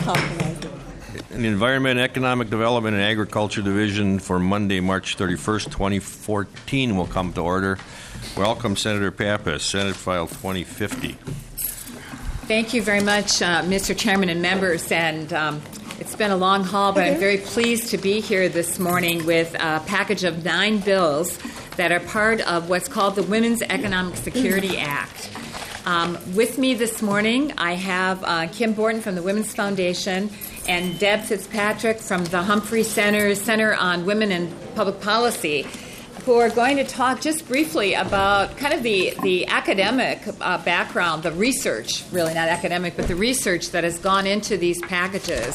In the Environment, Economic Development, and Agriculture Division for Monday, March 31st, 2014 will come to order. Welcome, Senator Pappas, Senate File 2050. Thank you very much, Mr. Chairman and members. And it's been a long haul, but I'm very pleased to be here this morning with a package of 9 bills that are part of what's called the Women's Economic Security Act. With me this morning, I have Kim Borton from the Women's Foundation and Deb Fitzpatrick from the Humphrey Center on Women and Public Policy, who are going to talk just briefly about kind of the academic background, the research, really not academic, but the research that has gone into these packages.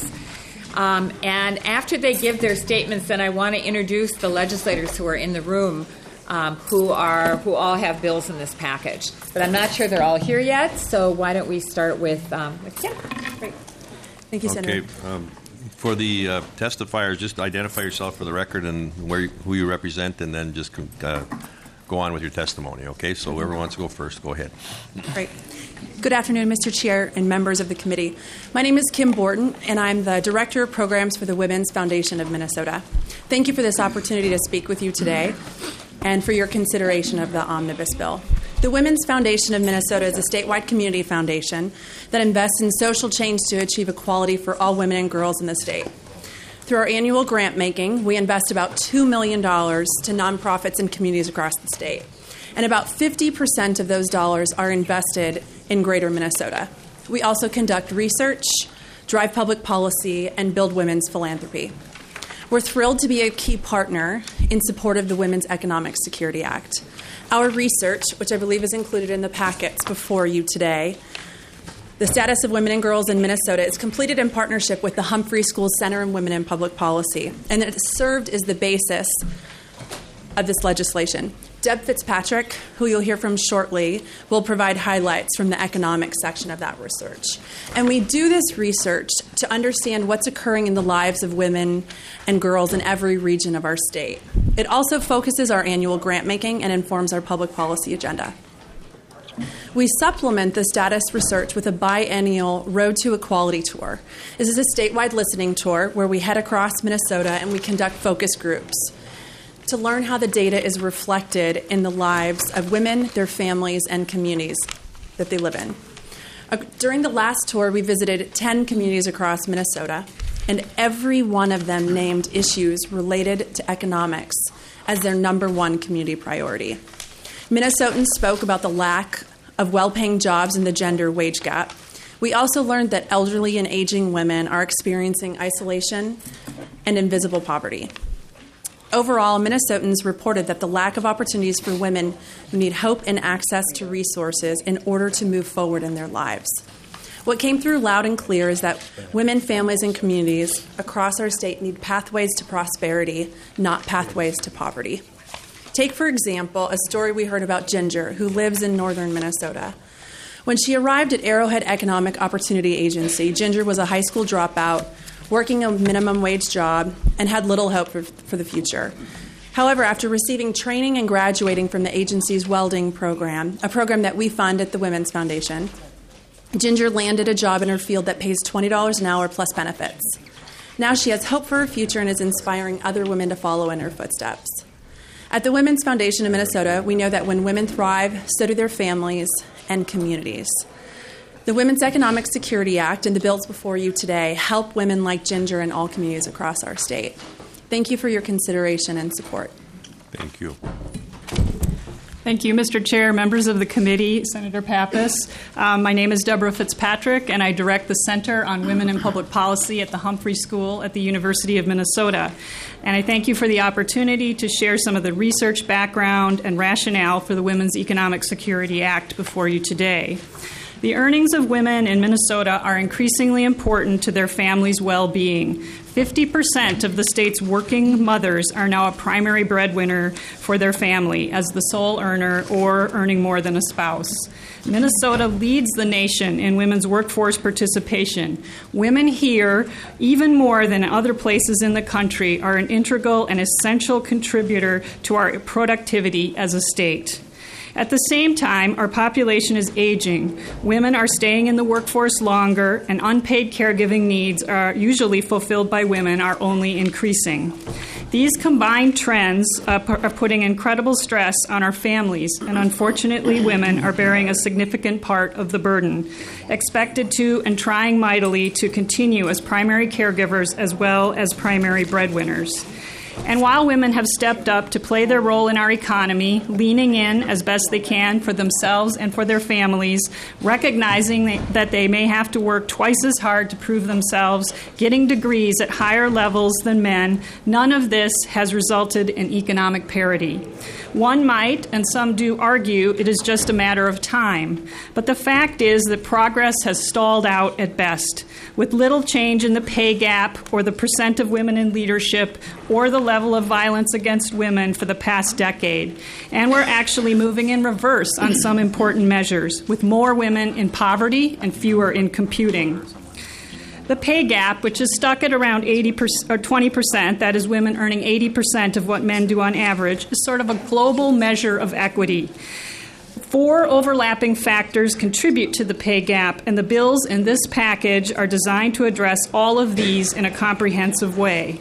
And after they give their statements, then I want to introduce the legislators who are in the room who all have bills in this package. But I'm not sure they're all here yet, so why don't we start with Kim? Great. Thank you, Senator. Okay. For the testifiers, just identify yourself for the record and who you represent, and then just go on with your testimony, okay? So whoever wants to go first, go ahead. Great. Good afternoon, Mr. Chair and members of the committee. My name is Kim Borton, and I'm the Director of Programs for the Women's Foundation of Minnesota. Thank you for this opportunity to speak with you today and for your consideration of the omnibus bill. The Women's Foundation of Minnesota is a statewide community foundation that invests in social change to achieve equality for all women and girls in the state. Through our annual grant making, we invest about $2 million to nonprofits and communities across the state. And about 50% of those dollars are invested in greater Minnesota. We also conduct research, drive public policy, and build women's philanthropy. We're thrilled to be a key partner in support of the Women's Economic Security Act. Our research, which I believe is included in the packets before you today, the status of women and girls in Minnesota, is completed in partnership with the Humphrey School Center on Women and Public Policy, and it served as the basis of this legislation. Deb Fitzpatrick, who you'll hear from shortly, will provide highlights from the economic section of that research. And we do this research to understand what's occurring in the lives of women and girls in every region of our state. It also focuses our annual grant making and informs our public policy agenda. We supplement the status research with a biennial Road to Equality tour. This is a statewide listening tour where we head across Minnesota and we conduct focus groups to learn how the data is reflected in the lives of women, their families, and communities that they live in. During the last tour, we visited 10 communities across Minnesota, and every one of them named issues related to economics as their number one community priority. Minnesotans spoke about the lack of well-paying jobs and the gender wage gap. We also learned that elderly and aging women are experiencing isolation and invisible poverty. Overall, Minnesotans reported that the lack of opportunities for women who need hope and access to resources in order to move forward in their lives. What came through loud and clear is that women, families, and communities across our state need pathways to prosperity, not pathways to poverty. Take, for example, a story we heard about Ginger, who lives in northern Minnesota. When she arrived at Arrowhead Economic Opportunity Agency, Ginger was a high school dropout, working a minimum wage job, and had little hope for the future. However, after receiving training and graduating from the agency's welding program, a program that we fund at the Women's Foundation, Ginger landed a job in her field that pays $20 an hour plus benefits. Now she has hope for her future and is inspiring other women to follow in her footsteps. At the Women's Foundation of Minnesota, we know that when women thrive, so do their families and communities. The Women's Economic Security Act and the bills before you today help women like Ginger in all communities across our state. Thank you for your consideration and support. Thank you. Thank you, Mr. Chair, members of the committee, Senator Pappas. My name is Deborah Fitzpatrick, and I direct the Center on Women and Public Policy at the Humphrey School at the University of Minnesota. And I thank you for the opportunity to share some of the research background and rationale for the Women's Economic Security Act before you today. The earnings of women in Minnesota are increasingly important to their families' well-being. 50% of the state's working mothers are now a primary breadwinner for their family as the sole earner or earning more than a spouse. Minnesota leads the nation in women's workforce participation. Women here, even more than other places in the country, are an integral and essential contributor to our productivity as a state. At the same time, our population is aging. Women are staying in the workforce longer, and unpaid caregiving needs are usually fulfilled by women are only increasing. These combined trends are putting incredible stress on our families, and unfortunately, women are bearing a significant part of the burden, expected to and trying mightily to continue as primary caregivers as well as primary breadwinners. And while women have stepped up to play their role in our economy, leaning in as best they can for themselves and for their families, recognizing that they may have to work twice as hard to prove themselves, getting degrees at higher levels than men, none of this has resulted in economic parity. One might, and some do argue, it is just a matter of time. But the fact is that progress has stalled out at best, with little change in the pay gap or the percent of women in leadership or the level of violence against women for the past decade. And we're actually moving in reverse on some important measures, with more women in poverty and fewer in computing. The pay gap, which is stuck at around 80% or 20%, that is, women earning 80% of what men do on average, is sort of a global measure of equity. 4 overlapping factors contribute to the pay gap, and the bills in this package are designed to address all of these in a comprehensive way.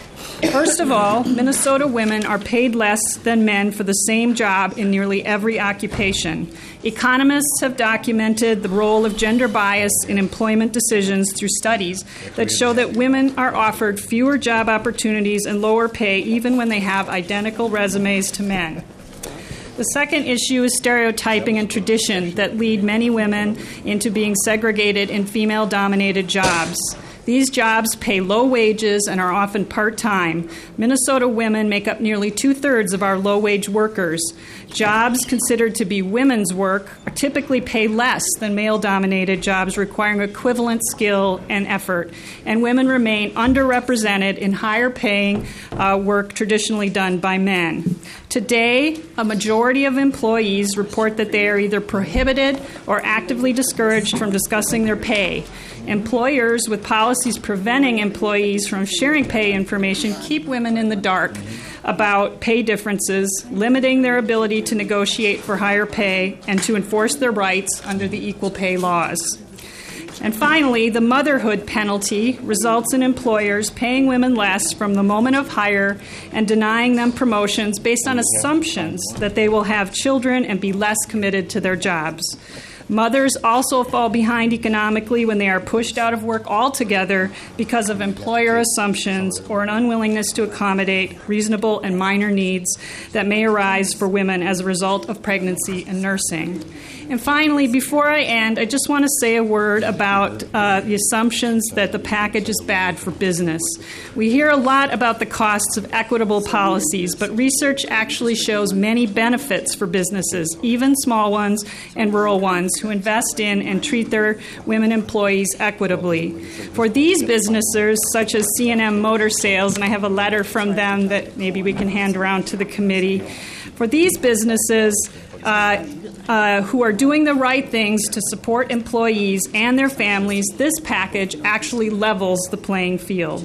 First of all, Minnesota women are paid less than men for the same job in nearly every occupation. Economists have documented the role of gender bias in employment decisions through studies that show that women are offered fewer job opportunities and lower pay even when they have identical resumes to men. The second issue is stereotyping and tradition that lead many women into being segregated in female-dominated jobs. These jobs pay low wages and are often part-time. Minnesota women make up nearly 2/3 of our low-wage workers. Jobs considered to be women's work typically pay less than male-dominated jobs requiring equivalent skill and effort, and women remain underrepresented in higher-paying work traditionally done by men. Today, a majority of employees report that they are either prohibited or actively discouraged from discussing their pay. Employers with policies preventing employees from sharing pay information keep women in the dark about pay differences, limiting their ability to negotiate for higher pay and to enforce their rights under the equal pay laws. And finally, the motherhood penalty results in employers paying women less from the moment of hire and denying them promotions based on assumptions that they will have children and be less committed to their jobs. Mothers also fall behind economically when they are pushed out of work altogether because of employer assumptions or an unwillingness to accommodate reasonable and minor needs that may arise for women as a result of pregnancy and nursing. And finally, before I end, I just want to say a word about the assumptions that the package is bad for business. We hear a lot about the costs of equitable policies, but research actually shows many benefits for businesses, even small ones and rural ones, who invest in and treat their women employees equitably. For these businesses, such as C&M Motor Sales, and I have a letter from them that maybe we can hand around to the committee, for these businesses who are doing the right things to support employees and their families, this package actually levels the playing field.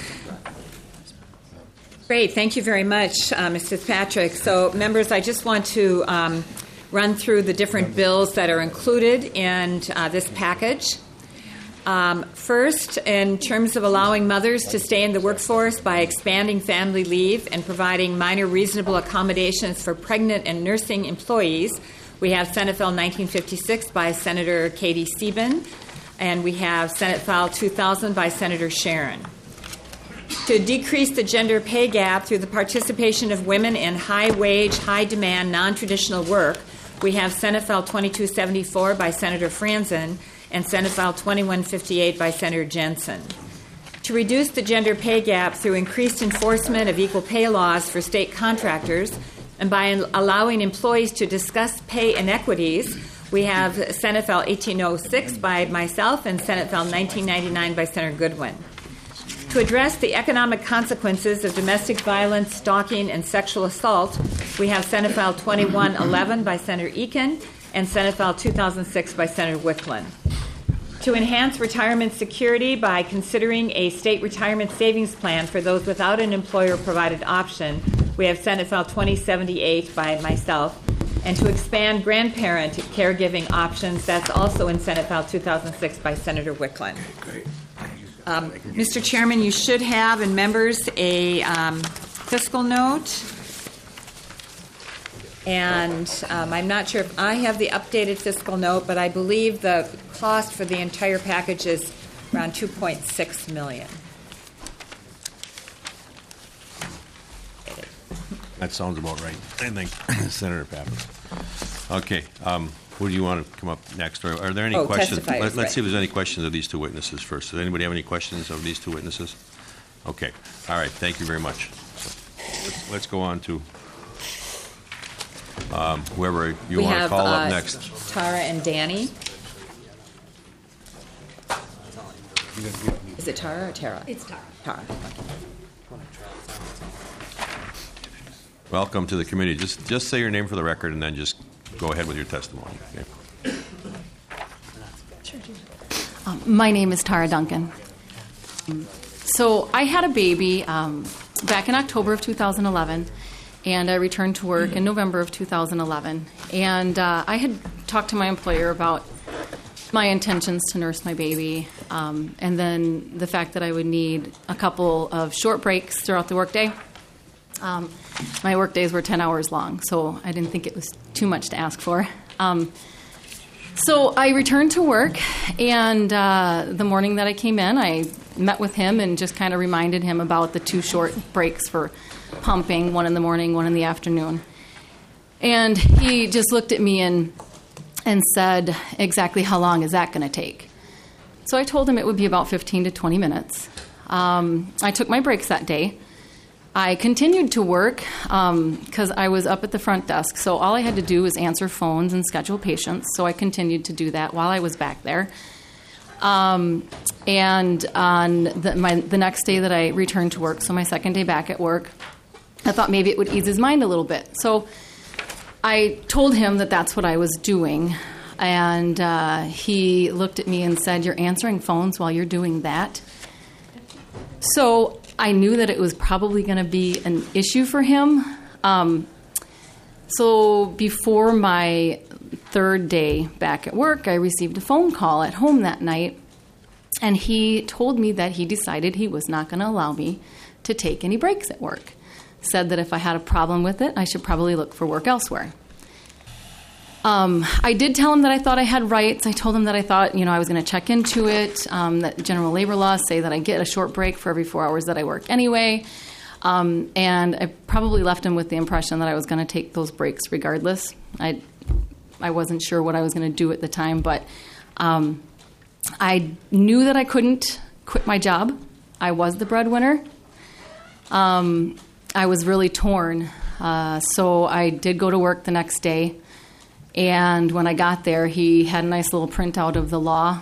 Great. Thank you very much, Ms. Fitzpatrick. So, members, I just want to run through the different bills that are included in this package. First, in terms of allowing mothers to stay in the workforce by expanding family leave and providing minor reasonable accommodations for pregnant and nursing employees, we have Senate Bill 1956 by Senator Katie Sieben, and we have Senate File 2000 by Senator Sharon. To decrease the gender pay gap through the participation of women in high-wage, high-demand, non-traditional work, we have Senate File 2274 by Senator Franzen and Senate File 2158 by Senator Jensen. To reduce the gender pay gap through increased enforcement of equal pay laws for state contractors and by allowing employees to discuss pay inequities, we have Senate File 1806 by myself and Senate File 1999 by Senator Goodwin. To address the economic consequences of domestic violence, stalking, and sexual assault, we have Senate File 2111 by Senator Eakin and Senate File 2006 by Senator Wicklund. To enhance retirement security by considering a state retirement savings plan for those without an employer-provided option, we have Senate File 2078 by myself and to expand grandparent caregiving options. That's also in Senate File 2006 by Senator Wicklund. Mr. Chairman, you should have, and members, a fiscal note. And I'm not sure if I have the updated fiscal note, but I believe the cost for the entire package is around $2.6 million. That sounds about right, I think, Senator Pappas. Okay, who do you want to come up next? Or are there any questions? Testifiers, Let's see if there's any questions of these two witnesses first. Does anybody have any questions of these two witnesses? Okay, all right, thank you very much. Let's go on to whoever you want to call up next. Tara and Danny. Is it Tara or Tara? It's Tara. Tara. Okay. Welcome to the committee. Just say your name for the record and then just go ahead with your testimony. Okay. My name is Tara Duncan. So I had a baby back in October of 2011, and I returned to work in November of 2011. And I had talked to my employer about my intentions to nurse my baby, and then the fact that I would need a couple of short breaks throughout the workday. My work days were 10 hours long, so I didn't think it was too much to ask for. So I returned to work, and the morning that I came in, I met with him and just kind of reminded him about the 2 short breaks for pumping, one in the morning, one in the afternoon. And he just looked at me and said, exactly how long is that going to take? So I told him it would be about 15 to 20 minutes. I took my breaks that day. I continued to work because I was up at the front desk, so all I had to do was answer phones and schedule patients, so I continued to do that while I was back there. And on the next day that I returned to work, so my second day back at work, I thought maybe it would ease his mind a little bit. So I told him that that's what I was doing, and he looked at me and said, "You're answering phones while you're doing that?" So I knew that it was probably going to be an issue for him. So before my third day back at work, I received a phone call at home that night, and he told me that he decided he was not going to allow me to take any breaks at work. Said that if I had a problem with it, I should probably look for work elsewhere. I did tell him that I thought I had rights. I told him that I thought, I was going to check into it, that general labor laws say that I get a short break for every 4 hours that I work anyway. And I probably left him with the impression that I was going to take those breaks regardless. I wasn't sure what I was going to do at the time, but I knew that I couldn't quit my job. I was the breadwinner. I was really torn. So I did go to work the next day. And when I got there, he had a nice little printout of the law,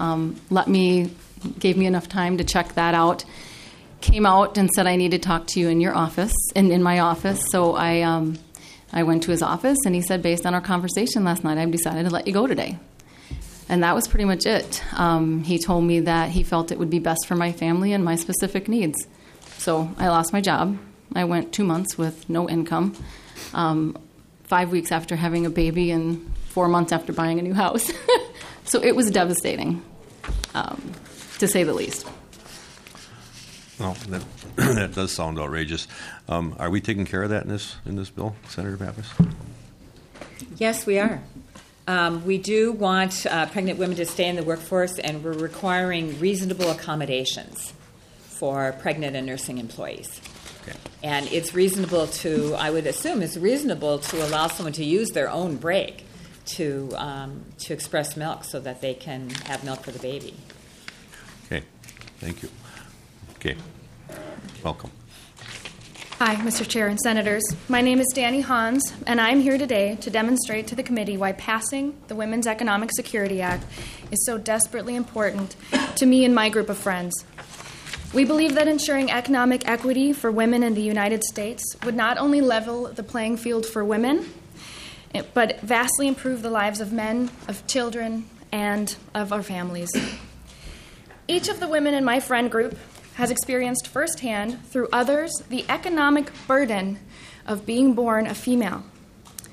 gave me enough time to check that out, came out and said, "I need to talk to you in your office," and in my office. So I went to his office, and he said, "Based on our conversation last night, I've decided to let you go today." And that was pretty much it. He told me that he felt it would be best for my family and my specific needs. So I lost my job. I went 2 months with no income. 5 weeks after having a baby and 4 months after buying a new house. So it was devastating, to say the least. Well, that does sound outrageous. Are we taking care of that in this bill, Senator Pappas? Yes, we are. We do want pregnant women to stay in the workforce, and we're requiring reasonable accommodations for pregnant and nursing employees. Okay. And it's reasonable I would assume it's reasonable to allow someone to use their own break to express milk so that they can have milk for the baby. Okay, thank you. Okay, welcome. Hi, Mr. Chair and Senators. My name is Danny Hans, and I'm here today to demonstrate to the committee why passing the Women's Economic Security Act is so desperately important to me and my group of friends. We believe that ensuring economic equity for women in the United States would not only level the playing field for women, but vastly improve the lives of men, of children, and of our families. Each of the women in my friend group has experienced firsthand through others the economic burden of being born a female.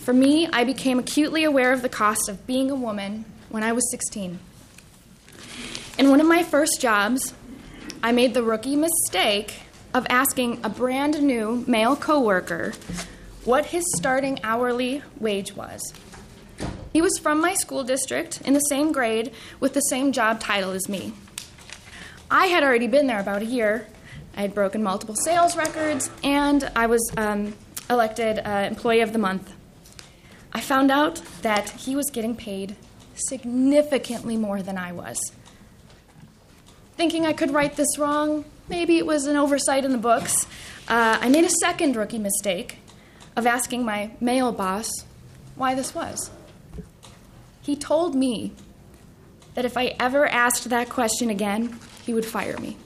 For me, I became acutely aware of the cost of being a woman when I was 16. In one of my first jobs, I made the rookie mistake of asking a brand new male coworker what his starting hourly wage was. He was from my school district, in the same grade, with the same job title as me. I had already been there about a year. I had broken multiple sales records, and I was elected Employee of the Month. I found out that he was getting paid significantly more than I was. Thinking I could right this wrong, maybe it was an oversight in the books, I made a second rookie mistake of asking my male boss why this was. He told me that if I ever asked that question again, he would fire me.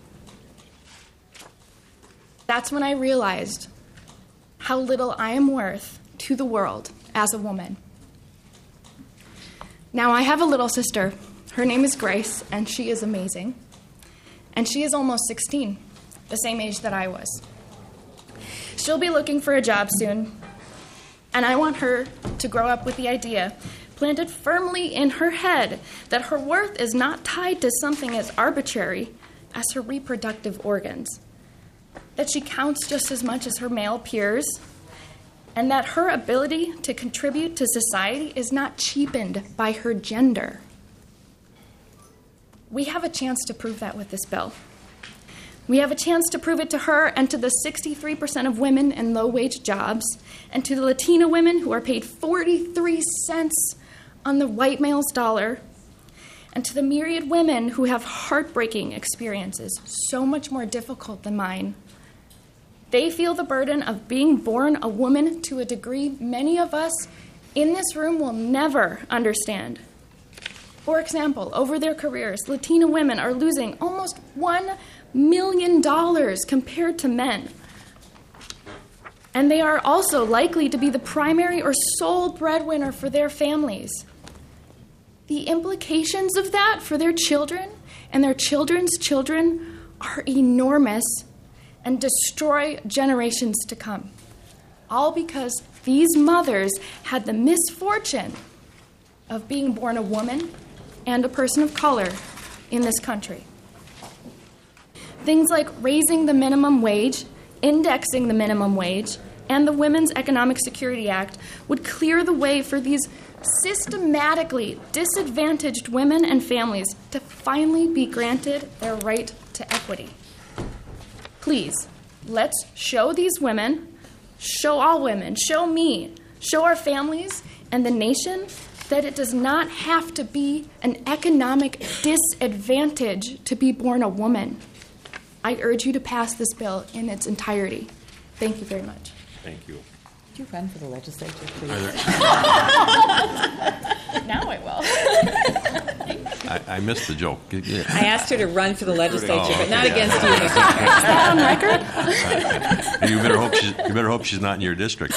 That's when I realized how little I am worth to the world as a woman. Now, I have a little sister. Her name is Grace, and she is amazing. And she is almost 16, the same age that I was. She'll be looking for a job soon, and I want her to grow up with the idea planted firmly in her head that her worth is not tied to something as arbitrary as her reproductive organs, that she counts just as much as her male peers, and that her ability to contribute to society is not cheapened by her gender. We have a chance to prove that with this bill. We have a chance to prove it to her and to the 63% of women in low-wage jobs, and to the Latina women who are paid 43 cents on the white male's dollar, and to the myriad women who have heartbreaking experiences so much more difficult than mine. They feel the burden of being born a woman to a degree many of us in this room will never understand. For example, over their careers, Latina women are losing almost $1 million compared to men. And they are also likely to be the primary or sole breadwinner for their families. The implications of that for their children and their children's children are enormous and destroy generations to come. All because these mothers had the misfortune of being born a woman and a person of color in this country. Things like raising the minimum wage, indexing the minimum wage, and the Women's Economic Security Act would clear the way for these systematically disadvantaged women and families to finally be granted their right to equity. Please, let's show these women, show all women, show me, show our families and the nation that it does not have to be an economic disadvantage to be born a woman. I urge you to pass this bill in its entirety. Thank you very much. Thank you. Could you run for the legislature, please? Now I will. I missed the joke. Yeah. I asked her to run for the legislature, Oh, but not okay. against you, Mr. Chair. Is that on record? You better hope she's not in your district.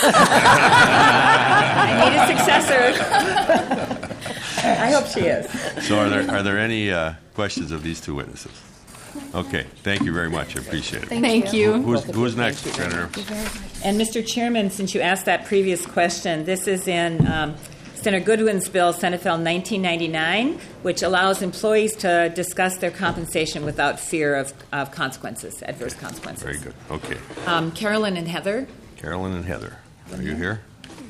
I need a successor. I hope she is. So are there any questions of these two witnesses? Okay, thank you very much. I appreciate it. Thank you. Who's next, Senator? And Mr. Chairman, since you asked that previous question, this is in Senator Goodwin's bill, Senate Bill 1999, which allows employees to discuss their compensation without fear of consequences, adverse consequences. Very good. Okay. Carolyn and Heather. Carolyn and Heather, are you here?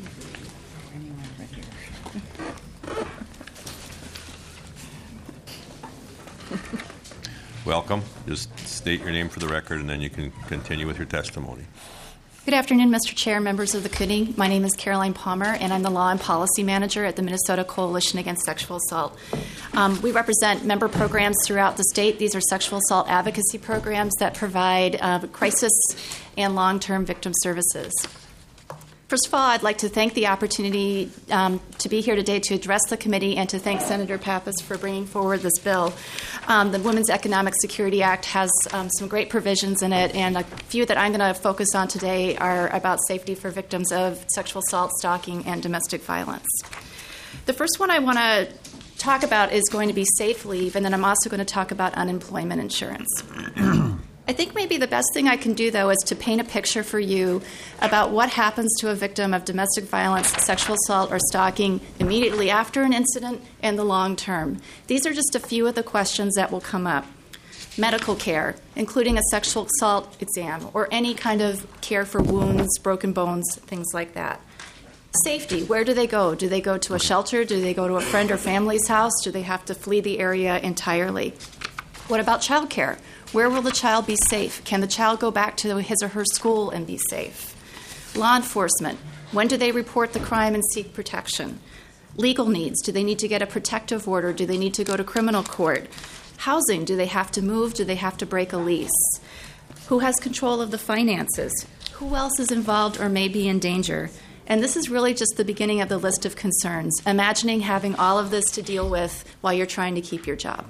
Welcome. Just state your name for the record, and then you can continue with your testimony. Good afternoon, Mr. Chair, members of the committee. My name is Caroline Palmer, and I'm the Law and Policy Manager at the Minnesota Coalition Against Sexual Assault. We represent member programs throughout the state. These are sexual assault advocacy programs that provide crisis and long-term victim services. First of all, I'd like to thank the opportunity to be here today to address the committee and to thank Senator Pappas for bringing forward this bill. The Women's Economic Security Act has some great provisions in it, and a few that I'm going to focus on today are about safety for victims of sexual assault, stalking, and domestic violence. The first one I want to talk about is going to be safe leave, and then I'm also going to talk about unemployment insurance. I think maybe the best thing I can do, though, is to paint a picture for you about what happens to a victim of domestic violence, sexual assault, or stalking immediately after an incident and the long term. These are just a few of the questions that will come up. Medical care, including a sexual assault exam or any kind of care for wounds, broken bones, things like that. Safety, where do they go? Do they go to a shelter? Do they go to a friend or family's house? Do they have to flee the area entirely? What about child care? Where will the child be safe? Can the child go back to his or her school and be safe? Law enforcement, when do they report the crime and seek protection? Legal needs, do they need to get a protective order? Do they need to go to criminal court? Housing, do they have to move? Do they have to break a lease? Who has control of the finances? Who else is involved or may be in danger? And this is really just the beginning of the list of concerns, imagining having all of this to deal with while you're trying to keep your job.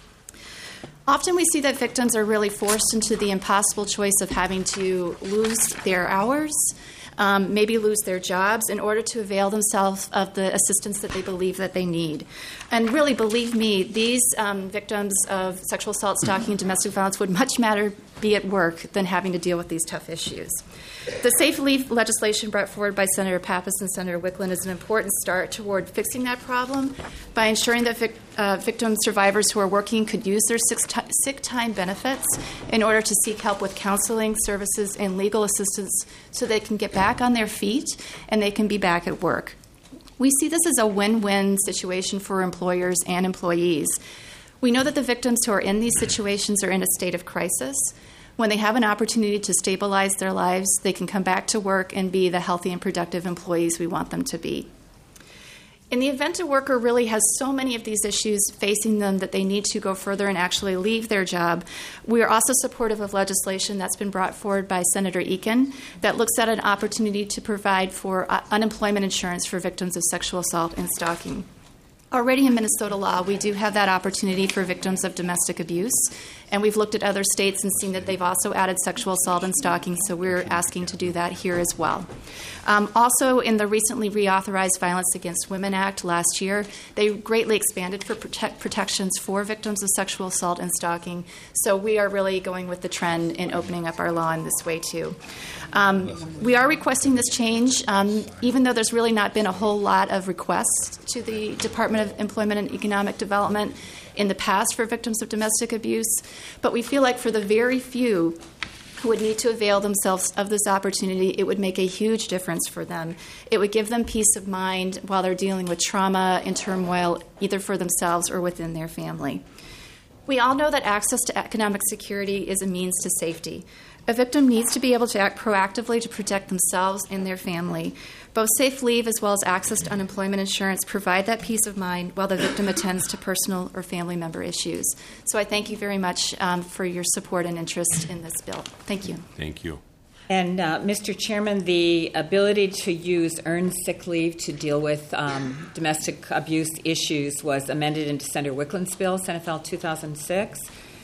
Often we see that victims are really forced into the impossible choice of having to lose their hours, maybe lose their jobs in order to avail themselves of the assistance that they believe that they need. And really, believe me, these victims of sexual assault, stalking, and domestic violence would much rather be at work than having to deal with these tough issues. The Safe Leave legislation brought forward by Senator Pappas and Senator Wiklund is an important start toward fixing that problem by ensuring that victim survivors who are working could use their sick time benefits in order to seek help with counseling services and legal assistance so they can get back on their feet and they can be back at work. We see this as a win-win situation for employers and employees. We know that the victims who are in these situations are in a state of crisis. When they have an opportunity to stabilize their lives, they can come back to work and be the healthy and productive employees we want them to be. In the event a worker really has so many of these issues facing them that they need to go further and actually leave their job, we are also supportive of legislation that's been brought forward by Senator Eakin that looks at an opportunity to provide for unemployment insurance for victims of sexual assault and stalking. Already in Minnesota law, we do have that opportunity for victims of domestic abuse, and we've looked at other states and seen that they've also added sexual assault and stalking, so we're asking to do that here as well. Also, in the recently reauthorized Violence Against Women Act last year, they greatly expanded for protections for victims of sexual assault and stalking, so we are really going with the trend in opening up our law in this way, too. We are requesting this change, even though there's really not been a whole lot of requests to the Department of Employment and Economic Development in the past for victims of domestic abuse. But we feel like for the very few who would need to avail themselves of this opportunity, it would make a huge difference for them. It would give them peace of mind while they're dealing with trauma and turmoil, either for themselves or within their family. We all know that access to economic security is a means to safety. A victim needs to be able to act proactively to protect themselves and their family. Both Safe Leave as well as access to unemployment insurance provide that peace of mind while the victim attends to personal or family member issues. So I thank you very much for your support and interest in this bill. Thank you. Thank you. And, Mr. Chairman, the ability to use earned sick leave to deal with domestic abuse issues was amended into Senator Wiklund's bill, Senate File 2006.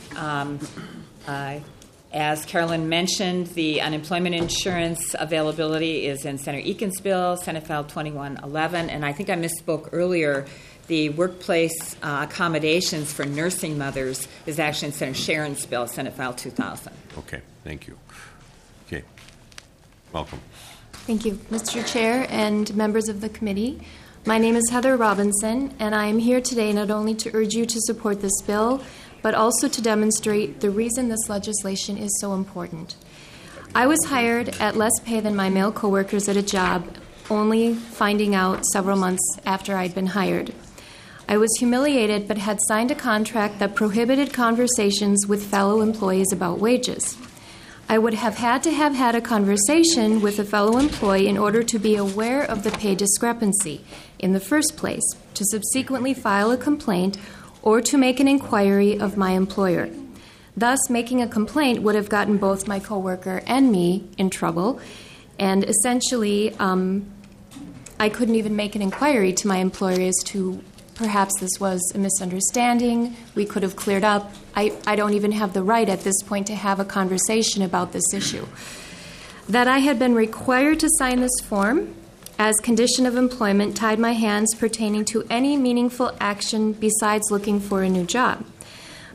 As Carolyn mentioned, the unemployment insurance availability is in Senator Eakin's bill, Senate File 2111, and I think I misspoke earlier. The workplace accommodations for nursing mothers is actually in Senator Sharon's bill, Senate File 2000. Okay, thank you. Okay, welcome. Thank you, Mr. Chair and members of the committee. My name is Heather Robinson, and I am here today not only to urge you to support this bill, but also to demonstrate the reason this legislation is so important. I was hired at less pay than my male coworkers at a job, only finding out several months after I'd been hired. I was humiliated but had signed a contract that prohibited conversations with fellow employees about wages. I would have had a conversation with a fellow employee in order to be aware of the pay discrepancy in the first place, to subsequently file a complaint or to make an inquiry of my employer. Thus, making a complaint would have gotten both my coworker and me in trouble, and essentially, I couldn't even make an inquiry to my employer as to perhaps this was a misunderstanding. We could have cleared up. I don't even have the right at this point to have a conversation about this issue. That I had been required to sign this form as condition of employment tied my hands pertaining to any meaningful action besides looking for a new job.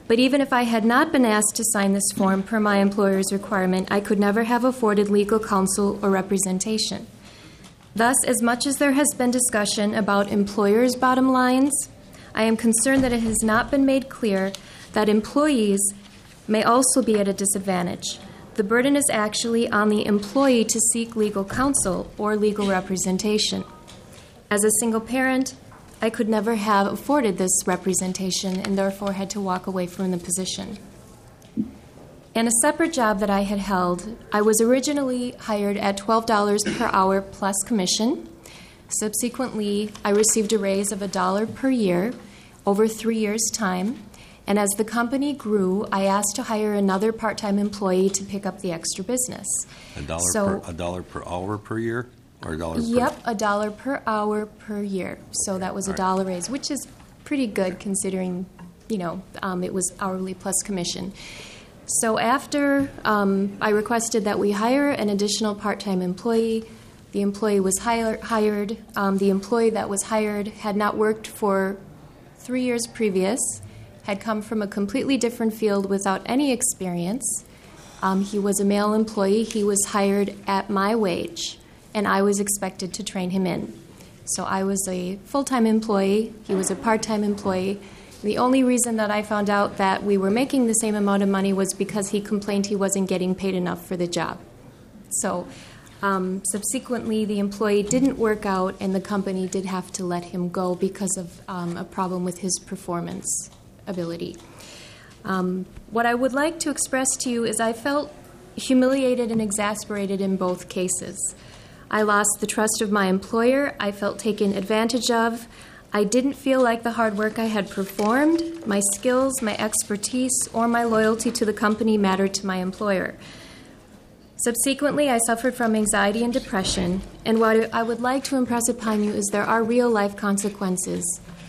But even if I had not been asked to sign this form per my employer's requirement, I could never have afforded legal counsel or representation. Thus, as much as there has been discussion about employers' bottom lines, I am concerned that it has not been made clear that employees may also be at a disadvantage. The burden is actually on the employee to seek legal counsel or legal representation. As a single parent, I could never have afforded this representation and therefore had to walk away from the position. In a separate job that I had held, I was originally hired at $12 per hour plus commission. Subsequently, I received a raise of $1 per year over 3 years' time. And as the company grew, I asked to hire another part-time employee to pick up the extra business. $1 per hour per year? Or $1 per? Yep, $1 per hour per year. So that was a $1 raise, which is pretty good considering, it was hourly plus commission. So after I requested that we hire an additional part-time employee, the employee was hired. The employee that was hired had not worked for 3 years previous, had come from a completely different field without any experience. He was a male employee. He was hired at my wage, and I was expected to train him in. So I was a full-time employee. He was a part-time employee. The only reason that I found out that we were making the same amount of money was because he complained he wasn't getting paid enough for the job. So subsequently, the employee didn't work out, and the company did have to let him go because of a problem with his performance ability. What I would like to express to you is I felt humiliated and exasperated in both cases. I lost the trust of my employer. I felt taken advantage of. I didn't feel like the hard work I had performed, my skills, my expertise, or my loyalty to the company mattered to my employer. Subsequently, I suffered from anxiety and depression, and what I would like to impress upon you is there are real-life consequences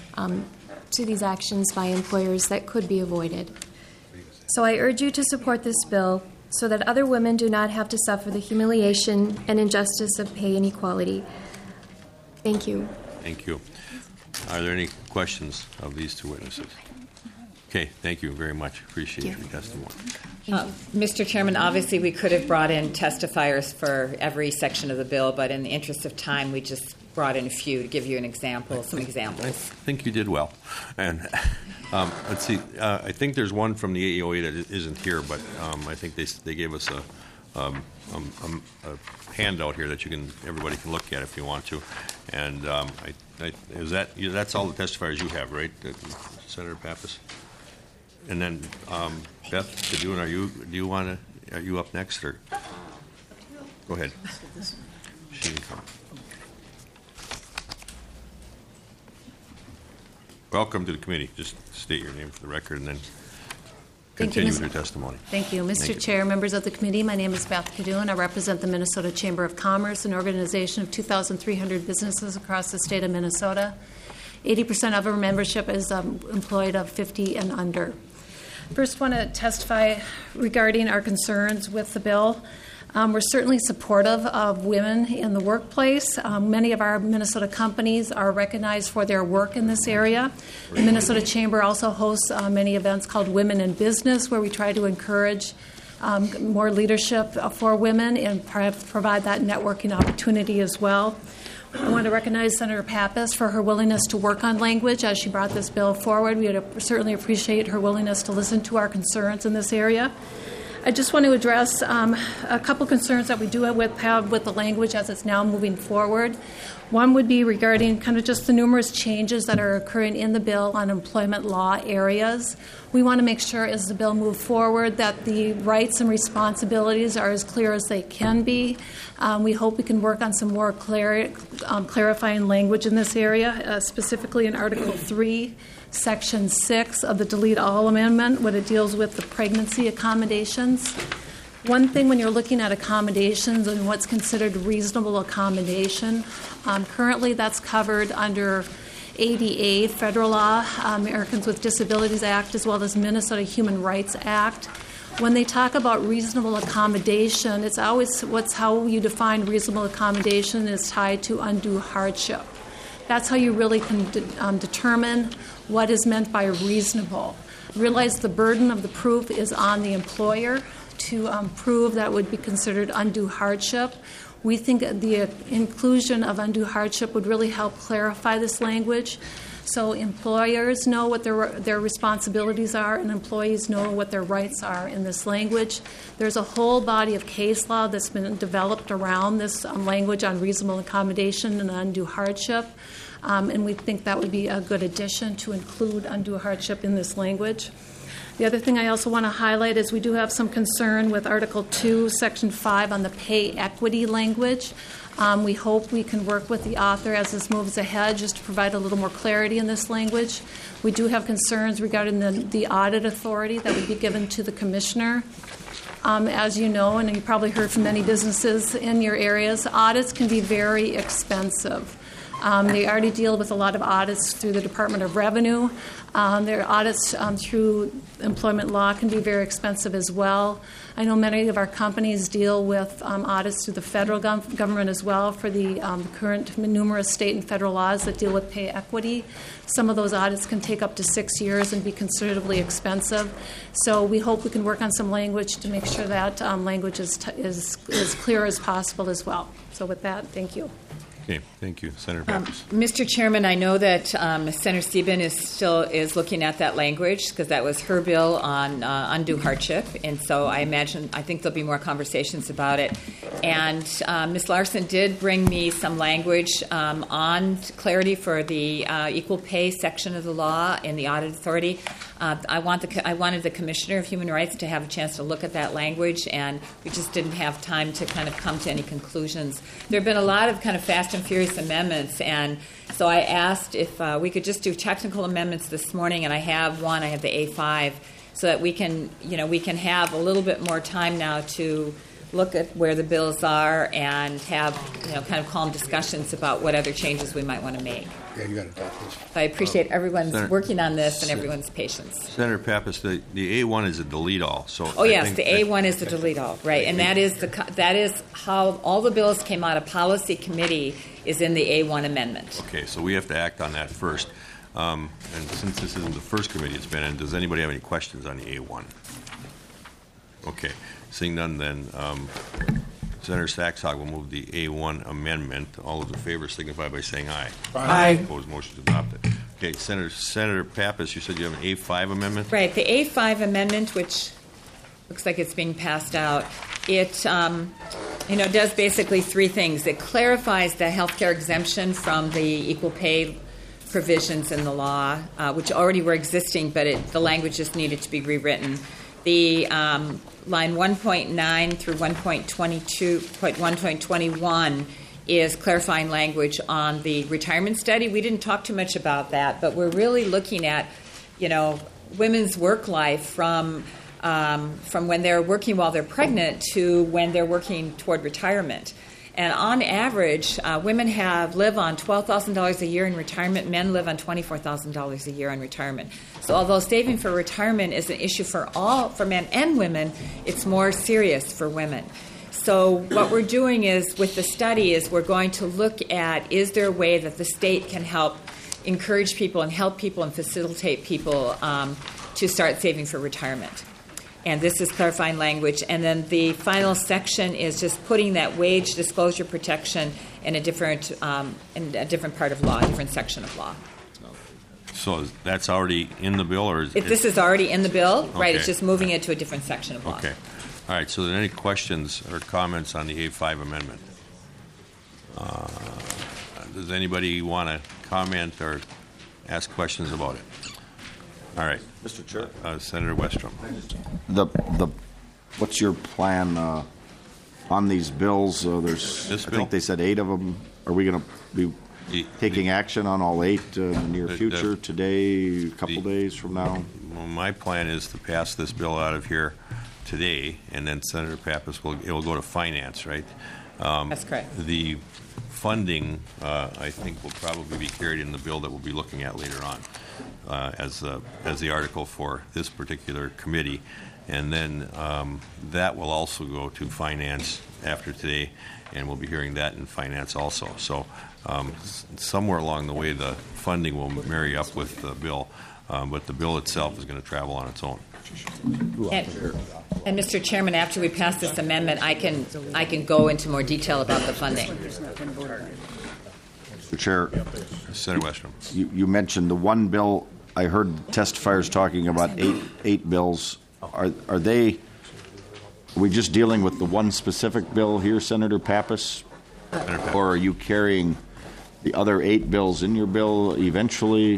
to these actions by employers that could be avoided. So I urge you to support this bill so that other women do not have to suffer the humiliation and injustice of pay inequality. Thank you. Thank you. Are there any questions of these two witnesses? Okay, thank you very much. Appreciate your testimony. Mr. Chairman, obviously we could have brought in testifiers for every section of the bill, but in the interest of time, we just brought in a few to give you an example, some examples. I think you did well. And let's see, I think there's one from the AEOA that isn't here, but I think they gave us a handout here that everybody can look at if you want to. And that's all the testifiers you have, right, Senator Pappas? And then Beth Kadun, are you up next, or go ahead? She can come. Welcome to the committee. Just state your name for the record and then continue with your testimony. Thank you. Mr. Chair, members of the committee, my name is Beth Kadun. I represent the Minnesota Chamber of Commerce, an organization of 2,300 businesses across the state of Minnesota. 80% of our membership is employed of 50 and under. First, I want to testify regarding our concerns with the bill. We're certainly supportive of women in the workplace. Many of our Minnesota companies are recognized for their work in this area. The Minnesota Chamber also hosts many events called Women in Business, where we try to encourage more leadership for women and provide that networking opportunity as well. I want to recognize Senator Pappas for her willingness to work on language as she brought this bill forward. We would certainly appreciate her willingness to listen to our concerns in this area. I just want to address a couple concerns that we do have with the language as it's now moving forward. One would be regarding kind of just the numerous changes that are occurring in the bill on employment law areas. We want to make sure as the bill moves forward that the rights and responsibilities are as clear as they can be. We hope we can work on some more clarifying language in this area, specifically in Article 3, Section 6 of the Delete All Amendment, when it deals with the pregnancy accommodations. One thing when you're looking at accommodations and what's considered reasonable accommodation, currently that's covered under ADA, federal law, Americans with Disabilities Act, as well as Minnesota Human Rights Act. When they talk about reasonable accommodation, it's always how you define reasonable accommodation is tied to undue hardship. That's how you really can determine what is meant by reasonable. realize the burden of the proof is on the employer to prove that would be considered undue hardship. We think the inclusion of undue hardship would really help clarify this language, so employers know what their responsibilities are and employees know what their rights are in this language. There's a whole body of case law that's been developed around this language on reasonable accommodation and undue hardship, and we think that would be a good addition to include undue hardship in this language. The other thing I also want to highlight is we do have some concern with Article 2, Section 5 on the pay equity language. We hope we can work with the author as this moves ahead just to provide a little more clarity in this language. We do have concerns regarding the audit authority that would be given to the commissioner. As you know, and you probably heard from many businesses in your areas, audits can be very expensive. They already deal with a lot of audits through the Department of Revenue. Their audits through employment law can be very expensive as well. I know many of our companies deal with audits through the federal government as well for the current numerous state and federal laws that deal with pay equity. Some of those audits can take up to 6 years and be considerably expensive. So we hope we can work on some language to make sure that language is as clear as possible as well. So with that, thank you. Okay, thank you. Senator Pappas. Mr. Chairman, I know that Senator Sieben is looking at that language because that was her bill on undue hardship, and so I think there'll be more conversations about it. And Ms. Larson did bring me some language on clarity for the equal pay section of the law in the audit authority. I wanted the Commissioner of Human Rights to have a chance to look at that language, and we just didn't have time to kind of come to any conclusions. There have been a lot of kind of fast and furious amendments, and so I asked if we could just do technical amendments this morning, and I have one. I have the A5, so that we can have a little bit more time now to look at where the bills are and have kind of calm discussions about what other changes we might want to make. Yeah, you got it. I appreciate everyone's working on this and everyone's patience. Senator Pappas, the A1 is a delete all. So yes, the A1 is the delete all, right? And that is how all the bills came out of policy committee is in the A1 amendment. Okay, so we have to act on that first. And since this isn't the first committee it's been in, does anybody have any questions on the A1? Okay, seeing none, then Senator Saxog will move the A1 amendment. All those in favor signify by saying aye. Aye. Opposed, motion is adopted. Okay, Senator Pappas, you said you have an A5 amendment? Right, the A5 amendment, which looks like it's being passed out, it does basically three things. It clarifies the health care exemption from the equal pay provisions in the law, which already were existing, but the language just needed to be rewritten. The line 1.9 through 1.21 is clarifying language on the retirement study. We didn't talk too much about that, but we're really looking at, women's work life from when they're working while they're pregnant to when they're working toward retirement. And on average, women live on $12,000 a year in retirement. Men live on $24,000 a year in retirement. So although saving for retirement is an issue for men and women, it's more serious for women. So what we're doing is, with the study, is we're going to look at, is there a way that the state can help encourage people and help people and facilitate people to start saving for retirement. And this is clarifying language. And then the final section is just putting that wage disclosure protection in a different part of law, a different section of law. So that's already in the bill, or this is already in the bill, right? Okay. It's just moving it to a different section of law. Okay. All right. So, are there any questions or comments on the A5 amendment? Does anybody want to comment or ask questions about it? All right, Mr. Chair. Senator Westrom. What's your plan on these bills? I think they said 8 of them. Are we going to be taking action on all 8 in the near future, today, a couple days from now? Well, my plan is to pass this bill out of here today, and then Senator Pappas will go to finance, right? That's correct. The funding, I think, will probably be carried in the bill that we'll be looking at later on as the article for this particular committee. And then that will also go to finance after today, and we'll be hearing that in finance also. So somewhere along the way, the funding will marry up with the bill. but the bill itself is going to travel on its own. And Mr. Chairman, after we pass this amendment, I can go into more detail about the funding. Mr. Chair, Senator Westrom. you mentioned the one bill. I heard testifiers talking about eight bills. Are we just dealing with the one specific bill here, Senator Pappas? Or are you carrying the other 8 bills in your bill eventually?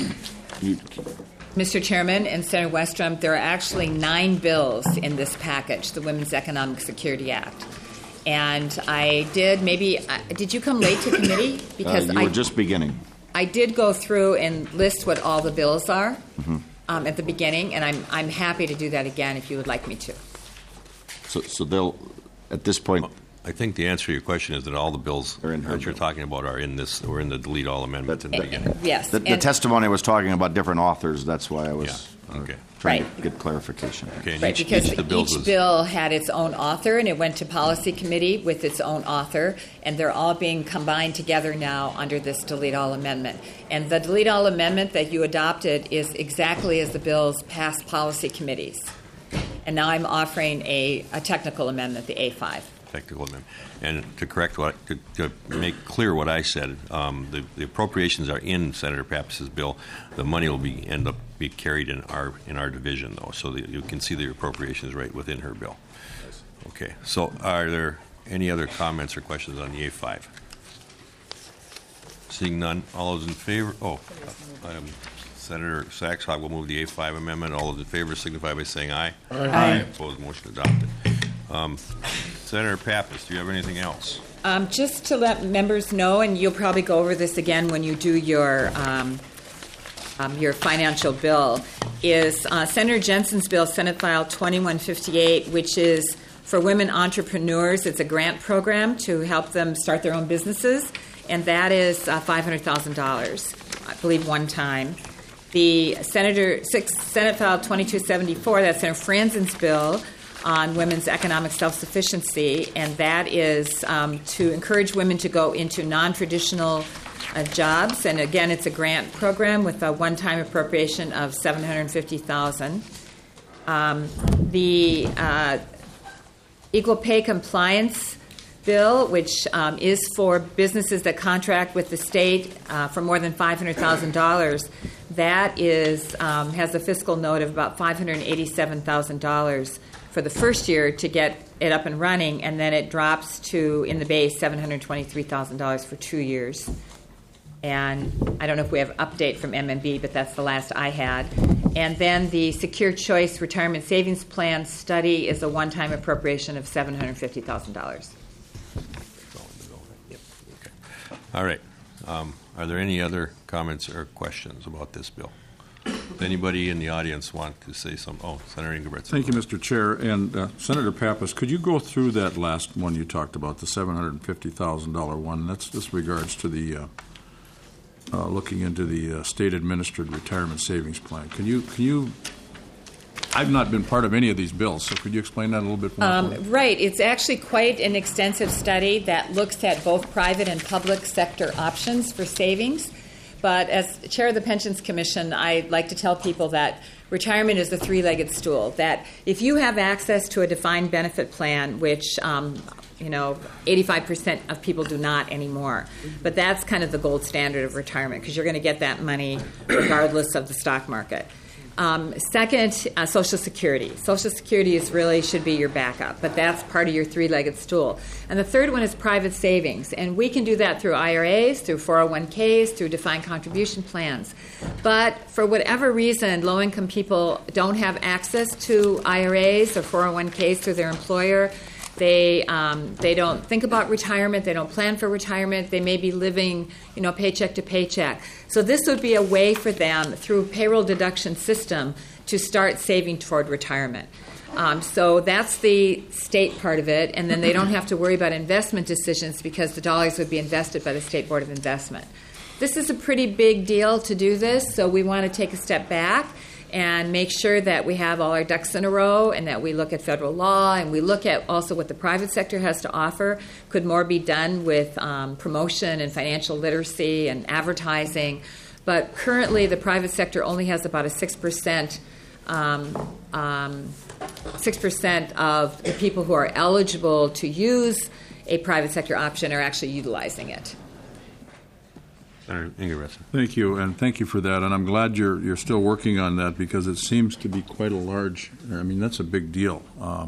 Mr. Chairman and Senator Westrom, there are actually 9 bills in this package, the Women's Economic Security Act. And did you come late to committee? Because you were just beginning. I did go through and list what all the bills are at the beginning, and I'm happy to do that again if you would like me to. So they'll, at this point... I think the answer to your question is that all the bills that you're talking about are in this, or in the delete all amendment in the beginning. Yes. The testimony was talking about different authors. That's why I was trying to get clarification. Okay, right, because each bill had its own author, and it went to policy committee with its own author, and they're all being combined together now under this delete all amendment. And the delete all amendment that you adopted is exactly as the bills passed policy committees. And now I'm offering a technical amendment, the A5. Technical amendment. And to correct to make clear what I said, the appropriations are in Senator Pappas's bill. The money will end up carried in our division, though, so that you can see the appropriations right within her bill. Okay. So, are there any other comments or questions on the A5? Seeing none, all those in favor? Senator Saxhog will move the A5 amendment. All those in favor signify by saying aye. Aye. Opposed, motion adopted. Senator Pappas, do you have anything else? Just to let members know, and you'll probably go over this again when you do your financial bill, is Senator Jensen's bill, Senate File 2158, which is for women entrepreneurs. It's a grant program to help them start their own businesses, and that is $500,000, I believe, one time. The Senate File 2274, that's Senator Franzen's bill on women's economic self-sufficiency, and that is to encourage women to go into non-traditional jobs. And again, it's a grant program with a one-time appropriation of $750,000. The Equal Pay Compliance bill, which is for businesses that contract with the state for more than $500,000, that is has a fiscal note of about $587,000 for the first year to get it up and running, and then it drops to, in the base, $723,000 for 2 years. And I don't know if we have an update from MMB, but that's the last I had. And then the Secure Choice Retirement Savings Plan study is a one-time appropriation of $750,000. All right. Are there any other comments or questions about this bill? Does anybody in the audience want to say something? Oh, Senator Ingebretson. Thank you, Mr. Chair. And Senator Pappas, could you go through that last one you talked about, the $750,000 one? That's just regards to the looking into the state-administered retirement savings plan. Can you? I've not been part of any of these bills, so could you explain that a little bit more? Right. It's actually quite an extensive study that looks at both private and public sector options for savings. But as chair of the Pensions Commission, I like to tell people that retirement is a three-legged stool, that if you have access to a defined benefit plan, which 85% of people do not anymore, but that's kind of the gold standard of retirement because you're going to get that money regardless of the stock market. Second, Social Security. Social Security should be your backup, but that's part of your three-legged stool. And the third one is private savings, and we can do that through IRAs, through 401ks, through defined contribution plans. But for whatever reason, low-income people don't have access to IRAs or 401ks through their employer. They don't think about retirement. They don't plan for retirement. They may be living, paycheck to paycheck. So this would be a way for them, through a payroll deduction system, to start saving toward retirement. So that's the state part of it, and then they don't have to worry about investment decisions because the dollars would be invested by the State Board of Investment. This is a pretty big deal to do this, so we want to take a step back and make sure that we have all our ducks in a row and that we look at federal law and we look at also what the private sector has to offer. Could more be done with promotion and financial literacy and advertising? but currently the private sector only has about a 6%. 6% of the people who are eligible to use a private sector option are actually utilizing it. Senator Ingebrigtsen. Thank you, and thank you for that. And I'm glad you're still working on that because it seems to be quite a large. I mean, that's a big deal.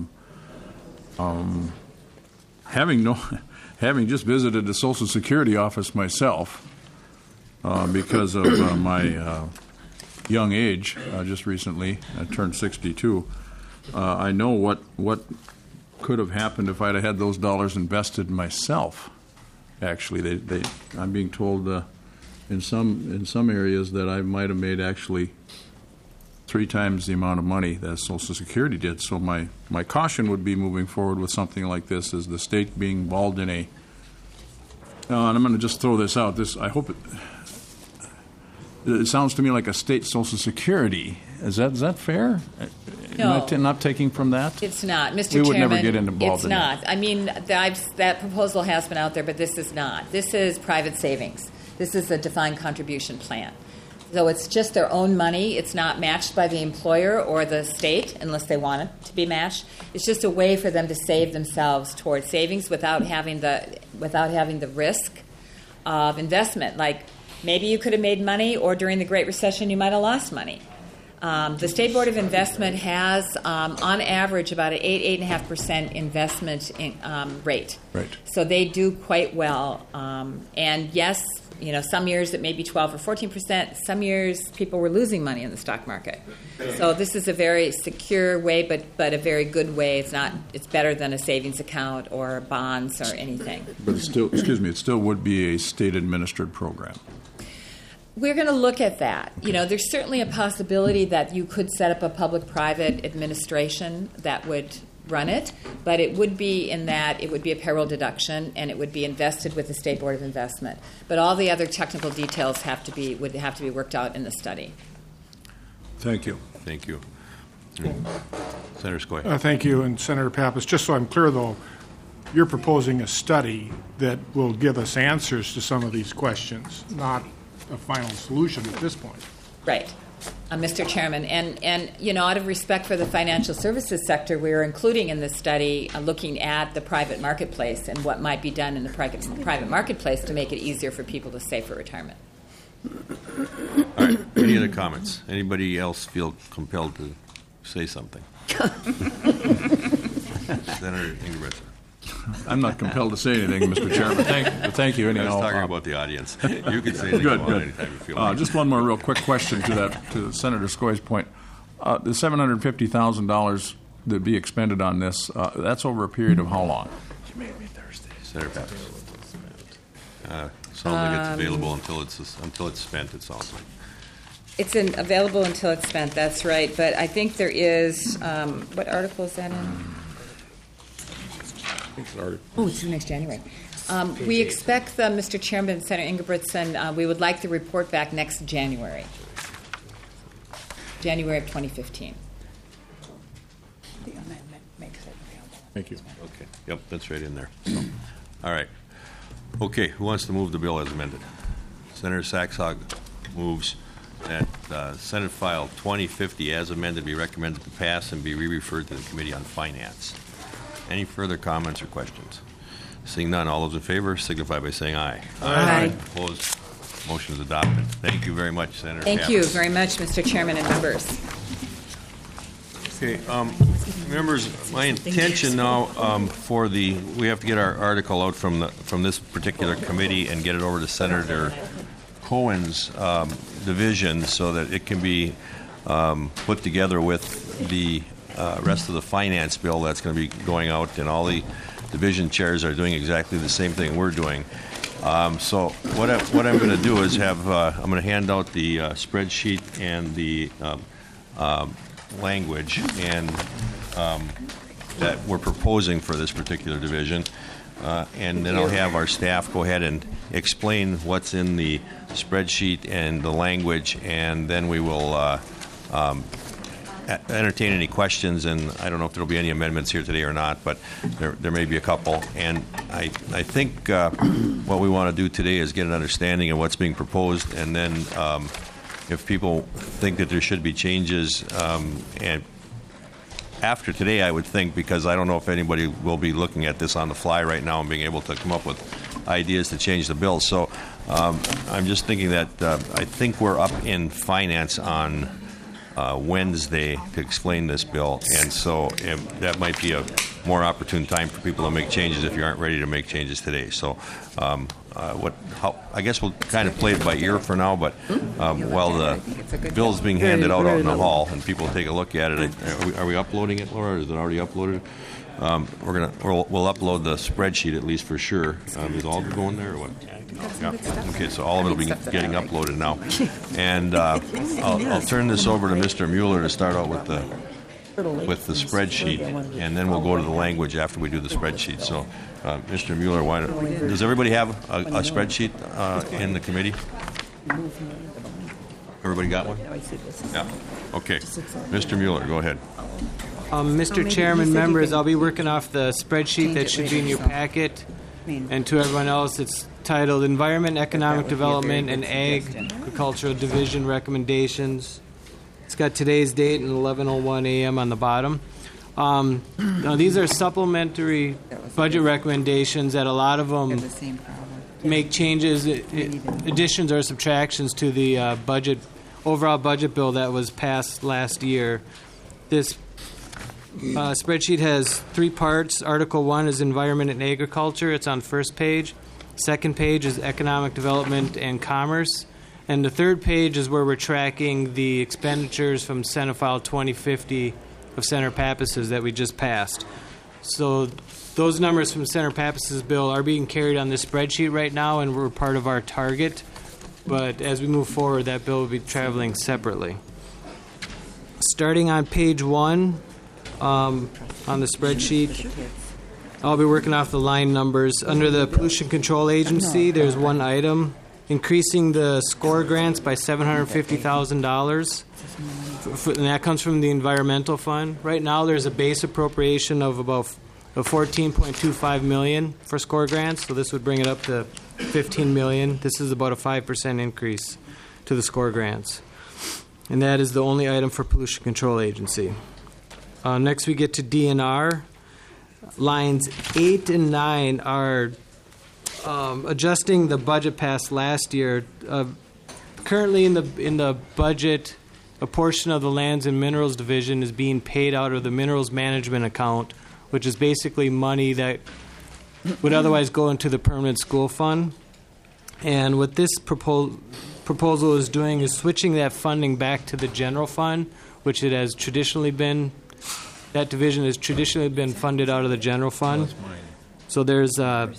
Having just visited the Social Security office myself because of my young age, just recently, I turned 62. I know what could have happened if I'd have had those dollars invested myself. Actually, I'm being told in some areas that I might have made actually 3 times the amount of money that Social Security did. So my caution would be moving forward with something like this is the state being involved in a. And I'm going to just throw this out. I hope it sounds to me like a state Social Security. Is that fair? No. Am I not taking from that? It's not, Mr. We Chairman. would never get involved in that. that. It's not. I mean, that proposal has been out there, but this is not. This is private savings. This is a defined contribution plan. So it's just their own money. It's not matched by the employer or the state unless they want it to be matched. It's just a way for them to save themselves towards savings without having the risk of investment. Like maybe you could have made money, or during the Great Recession you might have lost money. The State Board of Investment has, on average, about an 8.5% investment rate. Right. So they do quite well. And yes, some years it may be 12 or 14%. Some years people were losing money in the stock market. So this is a very secure way, but a very good way. It's better than a savings account or bonds or anything. But it still would be a state-administered program. We're going to look at that. There's certainly a possibility that you could set up a public-private administration that would run it, but it would be in that it would be a payroll deduction and it would be invested with the State Board of Investment. But all the other technical details would have to be worked out in the study. Thank you. Thank you. Senator Skoye. Thank you, and Senator Pappas. Just so I'm clear, though, you're proposing a study that will give us answers to some of these questions, not a final solution at this point. Right. Mr. Chairman, and out of respect for the financial services sector, we're including in this study looking at the private marketplace and what might be done in the private marketplace to make it easier for people to save for retirement. All right. Any other comments? Anybody else feel compelled to say something? Senator Ingebrigtsen. I'm not compelled to say anything, Mr. Chairman. Thank you. Anyhow, I was talking about the audience. You can say anything you want anytime you feel like. Just one more real quick question to Senator Skoye's point. The $750,000 that be expended on this, that's over a period of how long? Senator Pappas. Sounds like it's available until it's spent, it sounds like. It's available until it's spent, that's right. But I think there is, what article is that in? It's next January. We expect Mr. Chairman, Senator Ingebrigtsen, we would like the report back next January of 2015. The amendment makes it available. Thank you. Okay. Yep, that's right in there. So, all right. Okay, who wants to move the bill as amended? Senator Saxhog moves that Senate File 2050 as amended be recommended to pass and be re-referred to the Committee on Finance. Any further comments or questions? Seeing none, all those in favor signify by saying aye. Aye. Opposed? Motion is adopted. Thank you very much, Senator Thank Pappas. you very much, Mr. Chairman and members. Okay, members, my intention now we have to get our article out from this particular committee and get it over to Senator Cohen's division so that it can be put together with the rest of the finance bill that's going to be going out, and all the division chairs are doing exactly the same thing we're doing. So what I'm going to do is I'm going to hand out the spreadsheet and the language and that we're proposing for this particular division, and then I'll have our staff go ahead and explain what's in the spreadsheet and the language, and then we will entertain any questions, and I don't know if there will be any amendments here today or not, but there may be a couple. And I think what we want to do today is get an understanding of what's being proposed, and then if people think that there should be changes, and after today, I would think, because I don't know if anybody will be looking at this on the fly right now and being able to come up with ideas to change the bill. So I'm just thinking that I think we're up in finance on Wednesday to explain this bill, and so that might be a more opportune time for people to make changes if you aren't ready to make changes today. So I guess we'll kind of play it by ear for now, but while the bill is being handed out in the hall and people take a look at it, are we uploading it, Laura, or is it already uploaded? We'll upload the spreadsheet at least for sure. Is all of it going there or what? Yeah. Okay, so all of it will be getting uploaded now. And I'll turn this over to Mr. Mueller to start out with the spreadsheet, and then we'll go to the language after we do the spreadsheet. So, Mr. Mueller, does everybody have a spreadsheet in the committee? Everybody got one? Yeah. Okay. Mr. Mueller, go ahead. Mr. Chairman, members, I'll be working off the spreadsheet that should be in your packet. And to everyone else, it's titled Environment, Economic Development, and Agricultural Division Recommendations. It's got today's date and 11:01 a.m. on the bottom. Now, these are supplementary budget recommendations that a lot of them make changes, additions or subtractions to the overall budget bill that was passed last year. This spreadsheet has 3 parts. Article 1 is Environment and Agriculture. It's on first page. Second page is Economic Development and Commerce. And the third page is where we're tracking the expenditures from Senate File 2050 of Senator Pappas's that we just passed. So those numbers from Senator Pappas's bill are being carried on this spreadsheet right now, and we're part of our target. But as we move forward, that bill will be traveling separately. Starting on page 1, on the spreadsheet, I'll be working off the line numbers. Under the Pollution Control Agency, there's one item, increasing the SCORE grants by $750,000, and that comes from the Environmental Fund. Right now, there's a base appropriation of about $14.25 million for SCORE grants, so this would bring it up to $15 million. This is about a 5% increase to the SCORE grants, and that is the only item for Pollution Control Agency. Next, we get to DNR. Lines 8 and 9 are adjusting the budget passed last year. Currently, in the budget, a portion of the Lands and Minerals Division is being paid out of the Minerals Management Account, which is basically money that would otherwise go into the Permanent School Fund. And what this proposal is doing is switching that funding back to the General Fund, which it has traditionally been. That division has traditionally been funded out of the General Fund. So there's a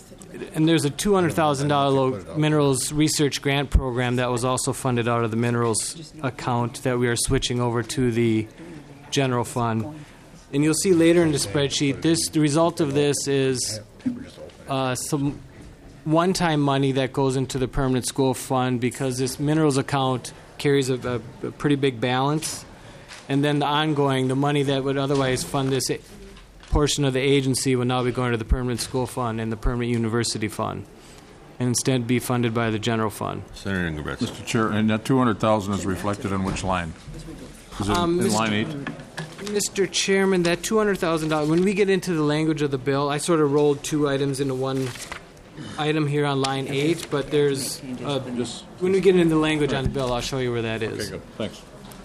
$200,000 minerals research grant program that was also funded out of the minerals account that we are switching over to the General Fund. And you'll see later in the spreadsheet, the result of this is some one-time money that goes into the Permanent School Fund because this minerals account carries a pretty big balance. And then the money that would otherwise fund this portion of the agency would now be going to the Permanent School Fund and the Permanent University Fund, and instead be funded by the General Fund. Senator Ingebretson. Mr. Chair, and that $200,000 is reflected on which line? Is it in line 8? Mr. Chairman, that $200,000, when we get into the language of the bill, I sort of rolled 2 items into one item here on line 8, but there's, when we get into the language on the bill, I'll show you where that is. Okay, good. Thanks.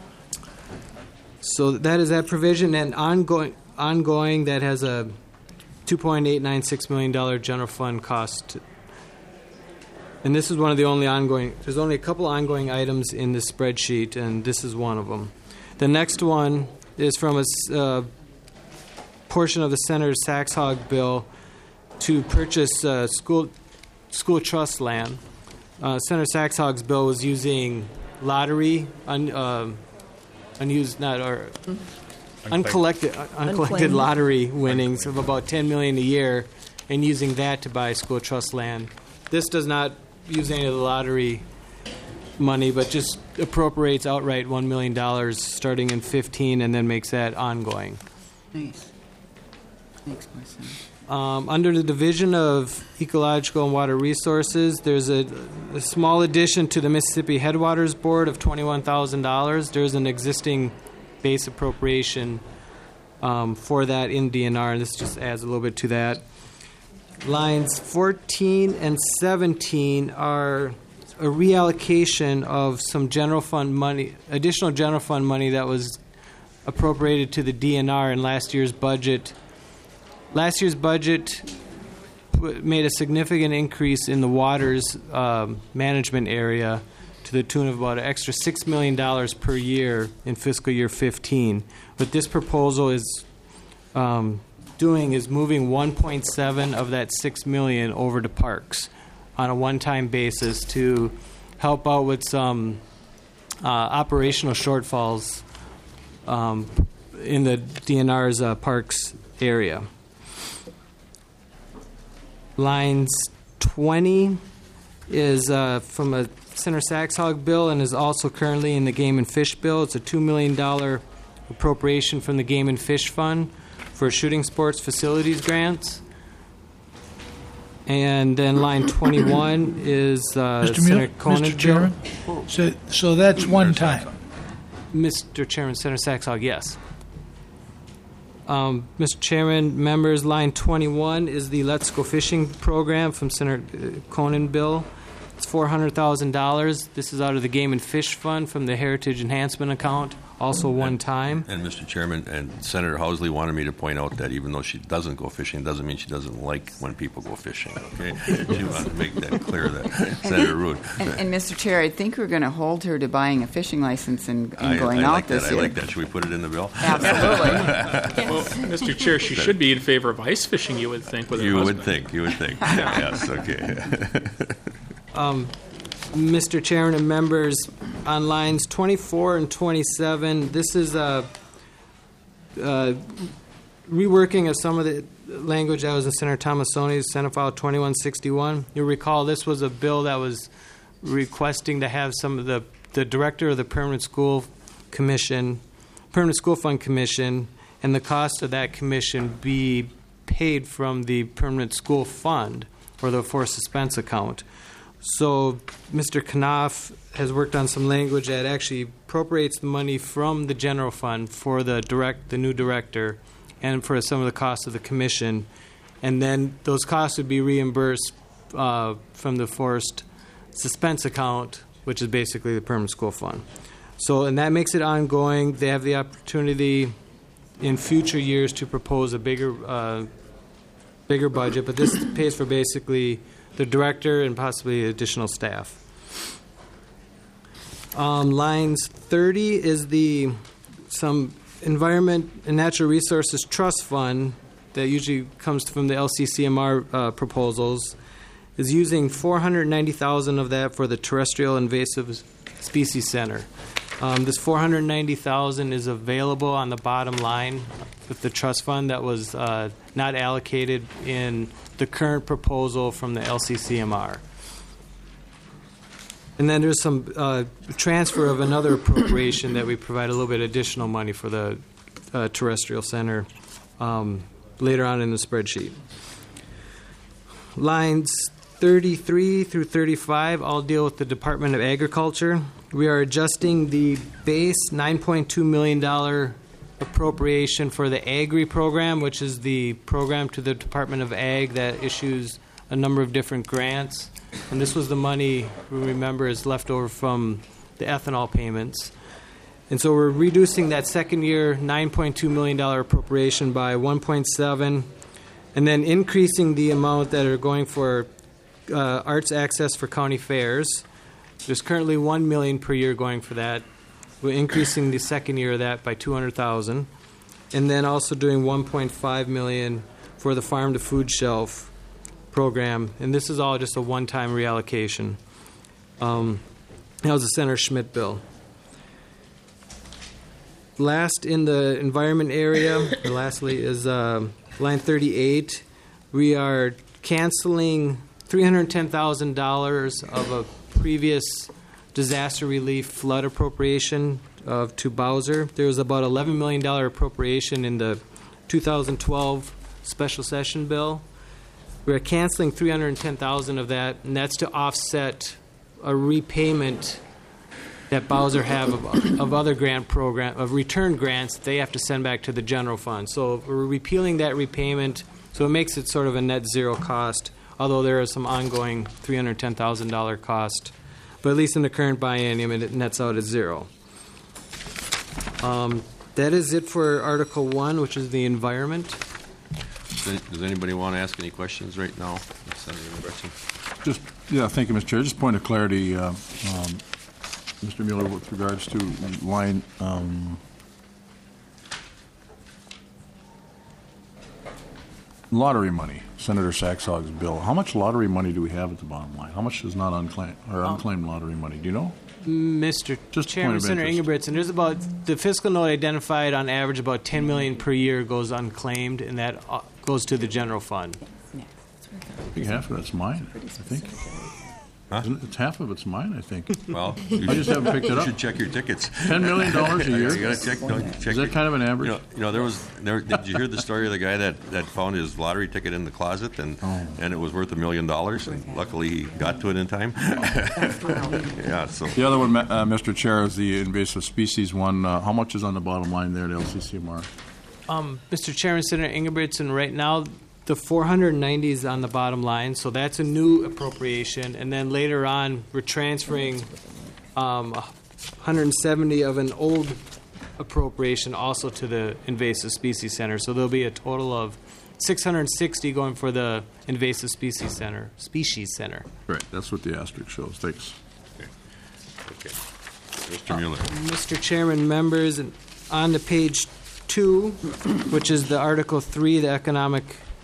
So that is that provision, and ongoing that has a $2.896 million general fund cost. And this is one of the only ongoing, there's only a couple ongoing items in this spreadsheet, and this is one of them. The next one is from a portion of the Senator Saxhog bill to purchase school trust land. Senator Saxhog's bill was using lottery, uncollected lottery winnings of about $10 million a year, and using that to buy school trust land. This does not use any of the lottery money, but just appropriates outright $1 million starting in 15 and then makes that ongoing. Nice. Makes more sense. Under the Division of Ecological and Water Resources, there's a small addition to the Mississippi Headwaters Board of $21,000. There's an existing base appropriation for that in DNR, and this just adds a little bit to that. Lines 14 and 17 are a reallocation of some general fund money, additional general fund money that was appropriated to the DNR in last year's budget. Last year's budget made a significant increase in the waters management area to the tune of about an extra $6 million per year in fiscal year 15. What this proposal is doing is moving 1.7 of that $6 million over to parks on a one-time basis to help out with some operational shortfalls in the DNR's parks area. Lines 20 is from a Senator Saxhog bill and is also currently in the Game and Fish bill. It's a $2 million appropriation from the Game and Fish Fund for shooting sports facilities grants. And then line 21 is Senator Conan's Mr. Chairman? So that's one time. Mr. Chairman, Senator Saxhog, yes. Mr. Chairman, members, line 21 is the Let's Go Fishing program from Senator Conan bill. It's $400,000. This is out of the Game and Fish Fund from the Heritage Enhancement account, also one time. And Mr. Chairman, and Senator Housley wanted me to point out that even though she doesn't go fishing, doesn't mean she doesn't like when people go fishing. Okay, she wanted to make that clear. That Senator Rood. And Mr. Chair, I think we're going to hold her to buying a fishing license and going out like this that. year. I like that. Should we put it in the bill? Absolutely. Well, Mr. Chair, she should be in favor of ice fishing, you would think. With her You husband. would think. You would think. Yes. Okay. Mr. Chairman and members, on lines 24 and 27, this is a reworking of some of the language that was in Senator Tomassoni's Senate File 2161. You'll recall this was a bill that was requesting to have some of the director of the Permanent School Fund Commission, and the cost of that commission be paid from the Permanent School Fund or the Forced Suspense account. So Mr. Knopf has worked on some language that actually appropriates the money from the general fund for the new director and for some of the costs of the commission. And then those costs would be reimbursed from the Forced Suspense account, which is basically the Permanent School Fund. So, and that makes it ongoing. They have the opportunity in future years to propose a bigger budget, but this pays for basically the director and possibly additional staff. Lines 30 is some Environment and Natural Resources Trust Fund that usually comes from the LCCMR proposals, is using $490,000 of that for the Terrestrial Invasive Species Center. This $490,000 is available on the bottom line with the trust fund that was not allocated in the current proposal from the LCCMR. And then there's some transfer of another appropriation that we provide a little bit additional money for the terrestrial center later on in the spreadsheet. Lines 33 through 35 all deal with the Department of Agriculture. We are adjusting the base $9.2 million appropriation for the Agri program, which is the program to the Department of Ag that issues a number of different grants. And this was the money, we remember, is left over from the ethanol payments. And so we're reducing that second year $9.2 million appropriation by 1.7, and then increasing the amount that are going for arts access for county fairs. There's currently $1 million per year going for that. We're increasing the second year of that by $200,000, and then also doing $1.5 million for the farm to food shelf program. And this is all just a one-time reallocation. That was the Senator Schmidt bill. Last in the environment area, or lastly, is line 38. We are canceling $310,000 of a previous disaster relief flood appropriation to Bowser. There was about $11 million appropriation in the 2012 special session bill. We're canceling $310,000 of that, and that's to offset a repayment that Bowser have of other grant program of return grants that they have to send back to the general fund. So we're repealing that repayment, so it makes it sort of a net zero cost, although there is some ongoing $310,000 cost. But at least in the current biennium, it nets out at zero. That is it for Article 1, which is the environment. Does anybody want to ask any questions right now? Senator Ingebrigtsen? Thank you, Mr. Chair. Just point of clarity, Mr. Mueller, with regards to line lottery money, Senator Saxhog's bill. How much lottery money do we have at the bottom line? How much is not unclaimed lottery money? Do you know? Mr. Chairman, Senator Ingebrigtsen, there's about the fiscal note identified on average about $10 million per year goes unclaimed, and that goes to the general fund. I think half of that's mine, I think. Huh? It's half of it's mine, I think. Well, I just haven't picked it up. You should check your tickets. $10 million a year? You got to check. Is that kind of an average? Did you hear the story of the guy that found his lottery ticket in the closet and it was worth $1 million, and luckily he got to it in time? Yeah. So the other one, Mr. Chair, is the invasive species one. How much is on the bottom line there at LCCMR? Mr. Chairman, Senator Ingebrigtsen, right now the 490 is on the bottom line, so that's a new appropriation. And then later on, we're transferring 170 of an old appropriation also to the Invasive Species Center. So there'll be a total of 660 going for the Invasive Species Center. Right, that's what the asterisk shows. Thanks. Okay. Mr. Mueller. Mr. Chairman, members, on to page 2, which is the Article 3, the Economic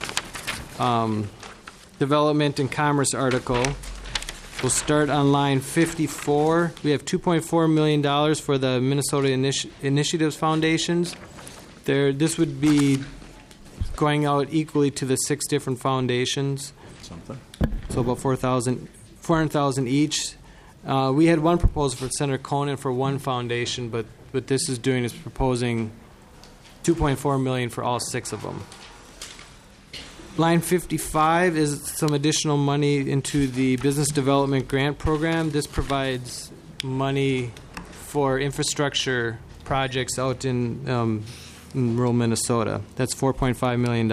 Development and Commerce article. We'll start on line 54. We have $2.4 million for the Minnesota Initiatives Foundations. This would be going out equally to the 6 different foundations. So about $400,000 each. We had one proposal for Senator Conan for one foundation, but what this is doing is proposing $2.4 million for all 6 of them. Line 55 is some additional money into the Business Development Grant Program. This provides money for infrastructure projects out in rural Minnesota. That's $4.5 million.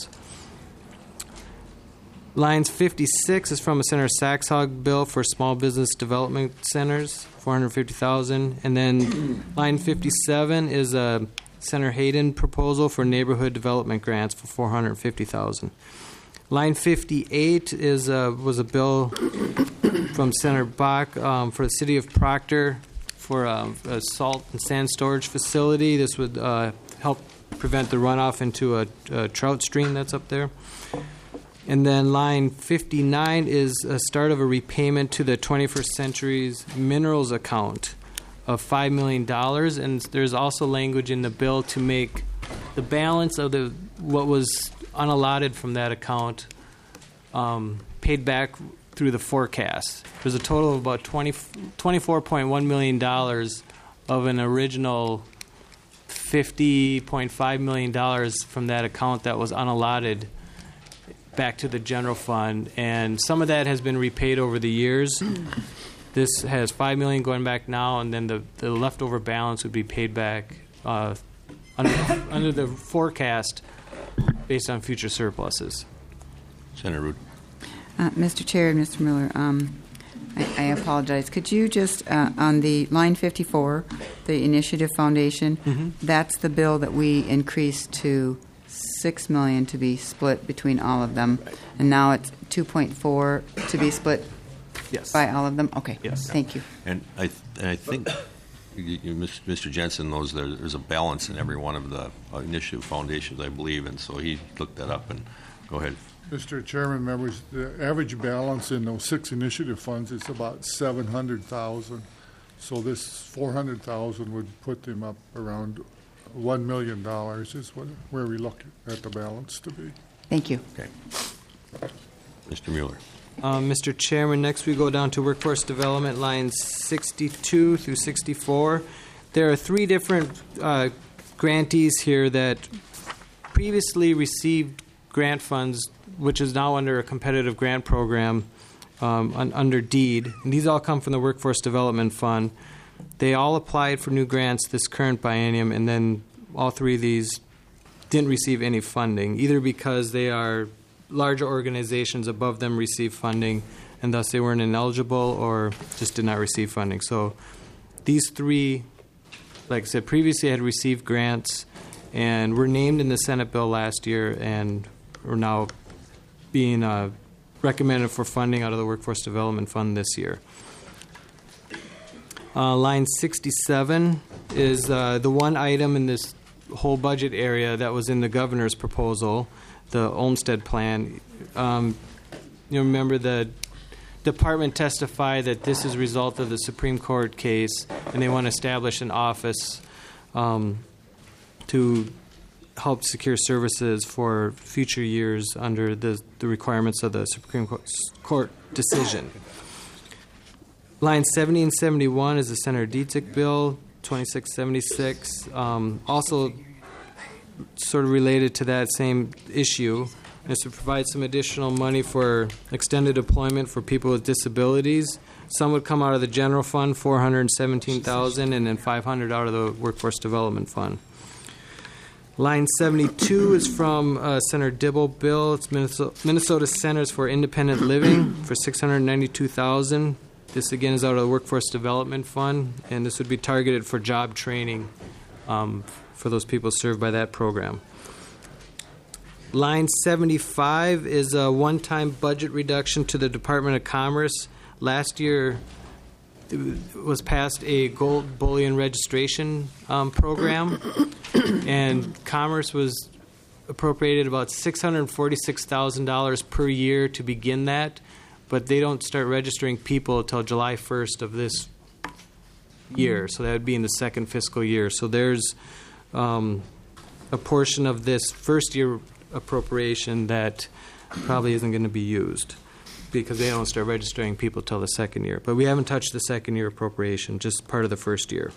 Lines 56 is from a Senator Saxhog bill for small business development centers, $450,000. And then line 57 is a Senator Hayden proposal for neighborhood development grants for $450,000. Line 58 was a bill from Senator Bach for the city of Proctor for a salt and sand storage facility. This would help prevent the runoff into a trout stream that's up there. And then line 59 is a start of a repayment to the 21st Century's minerals account of $5 million, and there's also language in the bill to make the balance of what was unallotted from that account paid back through the forecast. There's a total of about $24.1 million of an original $50.5 million from that account that was unallotted back to the general fund, and some of that has been repaid over the years. This has $5 million going back now, and then the leftover balance would be paid back under the forecast based on future surpluses. Senator Root. Mr. Chair, Mr. Miller, I apologize. Could you just, on the line 54, the Initiative Foundation, that's the bill that we increased to $6 million to be split between all of them, and now it's $2.4 to be split. Yes. By all of them? Okay. Yes. Thank you. And I think Mr. Jensen knows there's a balance in every one of the initiative foundations, I believe, and so he looked that up. And go ahead. Mr. Chairman, members, the average balance in those 6 initiative funds is about $700,000. So this $400,000 would put them up around $1 million is where we look at the balance to be. Thank you. Okay. Mr. Mueller. Mr. Chairman, next we go down to workforce development, lines 62 through 64. There are three different grantees here that previously received grant funds, which is now under a competitive grant program under DEED. And these all come from the Workforce Development Fund. They all applied for new grants this current biennium, and then all three of these didn't receive any funding, either because they are larger organizations above them receive funding, and thus they weren't ineligible, or just did not receive funding. So these three, like I said, previously had received grants and were named in the Senate bill last year and are now being recommended for funding out of the Workforce Development Fund this year. Line 67 is the one item in this whole budget area that was in the governor's proposal, the Olmstead plan. You remember the department testified that this is a result of the Supreme Court case, and they want to establish an office to help secure services for future years under the requirements of the Supreme Court decision. Line 70 and 71 is the Senator Dietzig bill, 2676. Also sort of related to that same issue, is to provide some additional money for extended employment for people with disabilities. Some would come out of the general fund, $417,000, and then $500 out of the Workforce Development Fund. Line 72 is from Senator Dibble bill. It's Minnesota Centers for Independent Living for $692,000. This again is out of the Workforce Development Fund, and this would be targeted for job training for those people served by that program. Line 75 is a one-time budget reduction to the Department of Commerce. Last year it was passed a gold bullion registration program, and Commerce was appropriated about $646,000 per year to begin that, but they don't start registering people until July 1st of this year, so that would be in the second fiscal year. So there's a portion of this first year appropriation that probably isn't going to be used because they don't start registering people till the second year. But we haven't touched the second year appropriation, just part of the first year.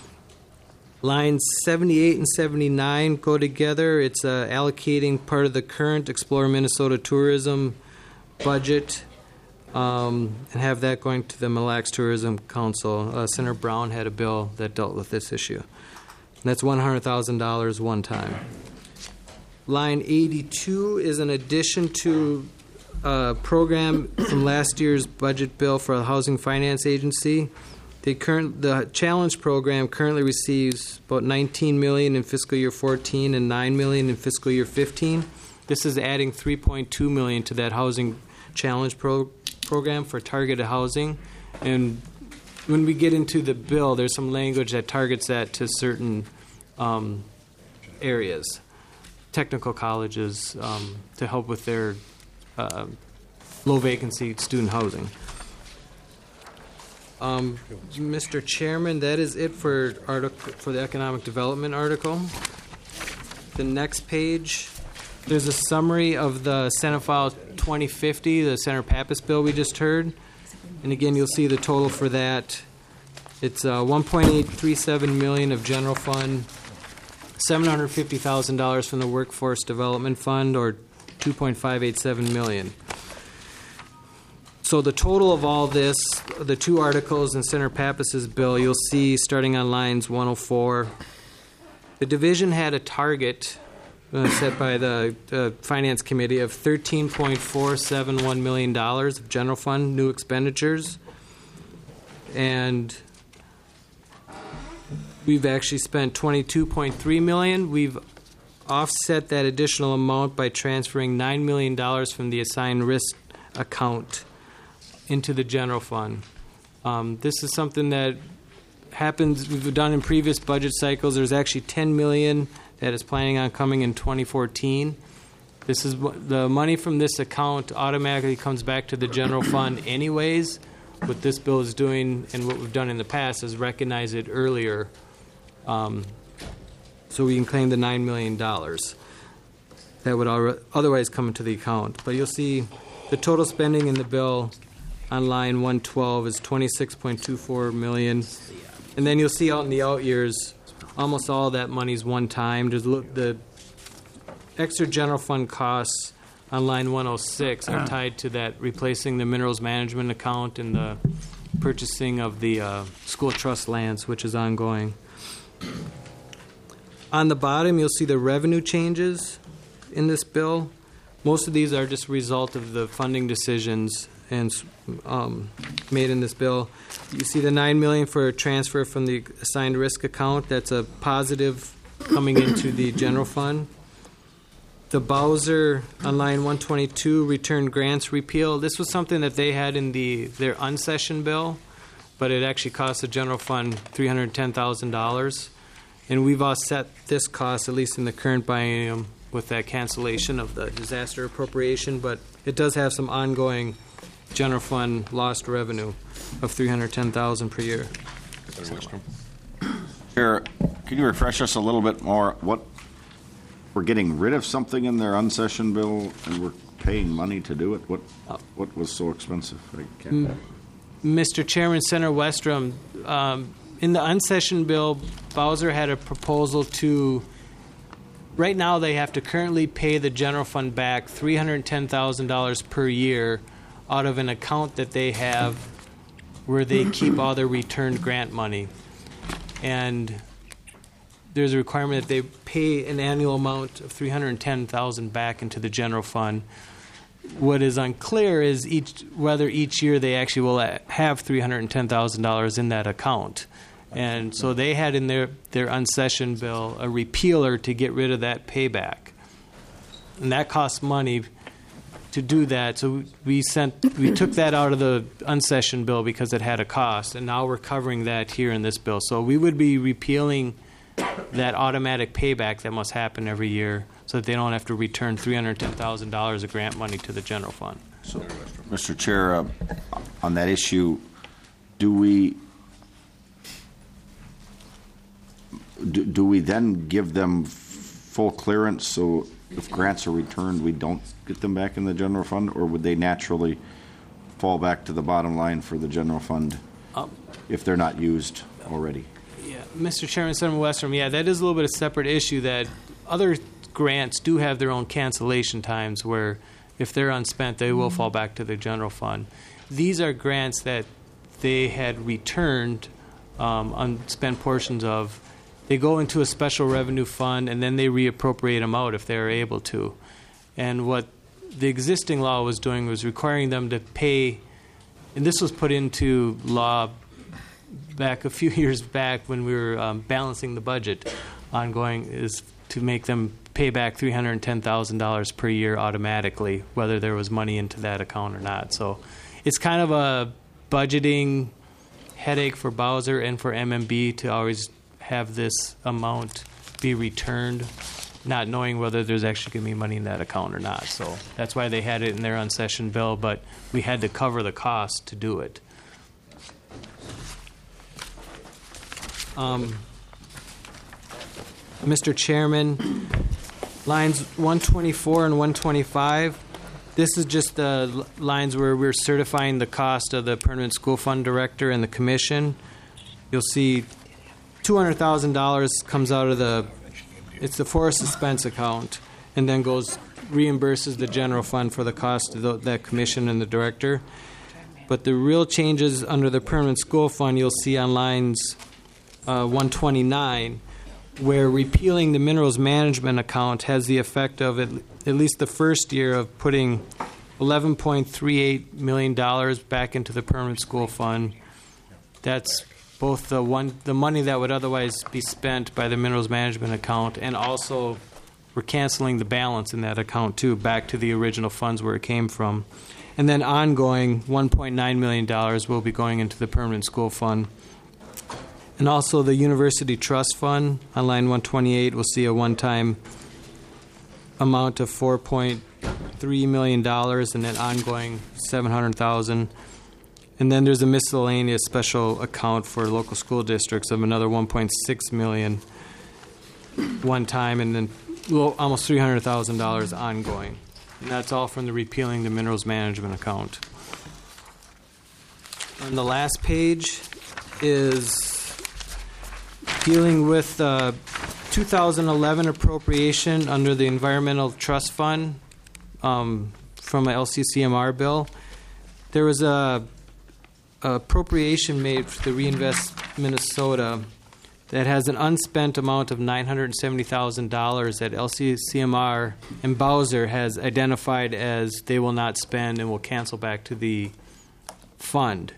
Lines 78 and 79 go together. It's allocating part of the current Explore Minnesota tourism budget and have that going to the Mille Lacs Tourism Council. Senator Brown had a bill that dealt with this issue. And that's $100,000 one time. Line 82 is an addition to a program from last year's budget bill for the Housing Finance Agency. The Challenge program currently receives about $19 million in fiscal year 14 and $9 million in fiscal year 15. This is adding $3.2 million to that Housing Challenge program for targeted housing. And when we get into the bill, there's some language that targets that to certain areas, technical colleges, to help with their low vacancy student housing. Mr. Chairman, that is it for the economic development article. The next page, there's a summary of the Senate File 2050, the Senator Pappas bill we just heard. And again, you'll see the total for that. It's $1.837 million of general fund, $750,000 from the Workforce Development Fund, or $2.587 million. So the total of all this, the two articles in Senator Pappas's bill, you'll see starting on lines 104. The division had a target set by the Finance Committee of $13.471 million of general fund new expenditures. And we've actually spent $22.3 million. We've offset that additional amount by transferring $9 million from the assigned risk account into the general fund. This is something that happens, we've done in previous budget cycles. There's actually $10 million that is planning on coming in 2014. This is the money from this account automatically comes back to the general fund anyways. What this bill is doing and what we've done in the past is recognize it earlier, so we can claim the $9 million that would otherwise come into the account. But you'll see the total spending in the bill on line 112 is $26.24 million. And then you'll see out in the out years, almost all that money's one time. The extra general fund costs on line 106 are tied to that replacing the minerals management account and the purchasing of the school trust lands, which is ongoing. On the bottom, you'll see the revenue changes in this bill. Most of these are just a result of the funding decisions and made in this bill. You see the $9 million for a transfer from the assigned risk account. That's a positive coming into the general fund. The Bowser on line 122 return grants repeal. This was something that they had in their unsession bill, but it actually cost the general fund $310,000. And we've offset this cost, at least in the current biennium, with that cancellation of the disaster appropriation, but it does have some ongoing general fund lost revenue of $310,000 per year. Chair, can you refresh us a little bit more? What we're getting rid of something in their unsession bill, and we're paying money to do it. What was so expensive? I can't. Mr. Chairman, Senator Westrom, in the unsession bill, Bowser had a proposal to. Right now, they have to currently pay the general fund back $310,000 per year out of an account that they have where they keep all their returned grant money. And there's a requirement that they pay an annual amount of $310,000 back into the general fund. What is unclear is whether each year they actually will have $310,000 in that account. And so they had in their unsession bill a repealer to get rid of that payback. And that costs money to do that. So we took that out of the unsession bill because it had a cost, and now we're covering that here in this bill. So we would be repealing that automatic payback that must happen every year so that they don't have to return $310,000 of grant money to the general fund. So, Mr. Chair, on that issue, do we then give them full clearance so if grants are returned, we don't get them back in the general fund, or would they naturally fall back to the bottom line for the general fund if they're not used already? Yeah, Mr. Chairman, Senator Westrom, that is a little bit of a separate issue that other grants do have their own cancellation times where if they're unspent, they will fall back to the general fund. These are grants that they had returned unspent portions of. They go into a special revenue fund, and then they reappropriate them out if they're able to. And what the existing law was doing was requiring them to pay, and this was put into law back a few years back when we were balancing the budget ongoing, is to make them pay back $310,000 per year automatically, whether there was money into that account or not. So it's kind of a budgeting headache for Bowser and for MMB to always have this amount be returned, not knowing whether there's actually going to be money in that account or not. So that's why they had it in their unsession bill, but we had to cover the cost to do it. Mr. Chairman, lines 124 and 125, this is just the lines where we're certifying the cost of the permanent school fund director and the commission. You'll see $200,000 comes out of the forest suspense account and then reimburses the general fund for the cost of that commission and the director. But the real changes under the permanent school fund you'll see on lines 129, where repealing the minerals management account has the effect of at least the first year of putting $11.38 million back into the permanent school fund. That's both the money that would otherwise be spent by the minerals management account, and also we're canceling the balance in that account too, back to the original funds where it came from. And then ongoing, $1.9 million will be going into the permanent school fund. And also the university trust fund on line 128 will see a one-time amount of $4.3 million and then ongoing $700,000. And then there's a miscellaneous special account for local school districts of another $1.6 million one time, and then almost $300,000 ongoing. And that's all from the repealing the minerals management account. On the last page is dealing with 2011 appropriation under the Environmental Trust Fund from a LCCMR bill. There was a appropriation made for the Reinvest Minnesota that has an unspent amount of $970,000 that LCCMR and Bowser has identified as they will not spend and will cancel back to the fund.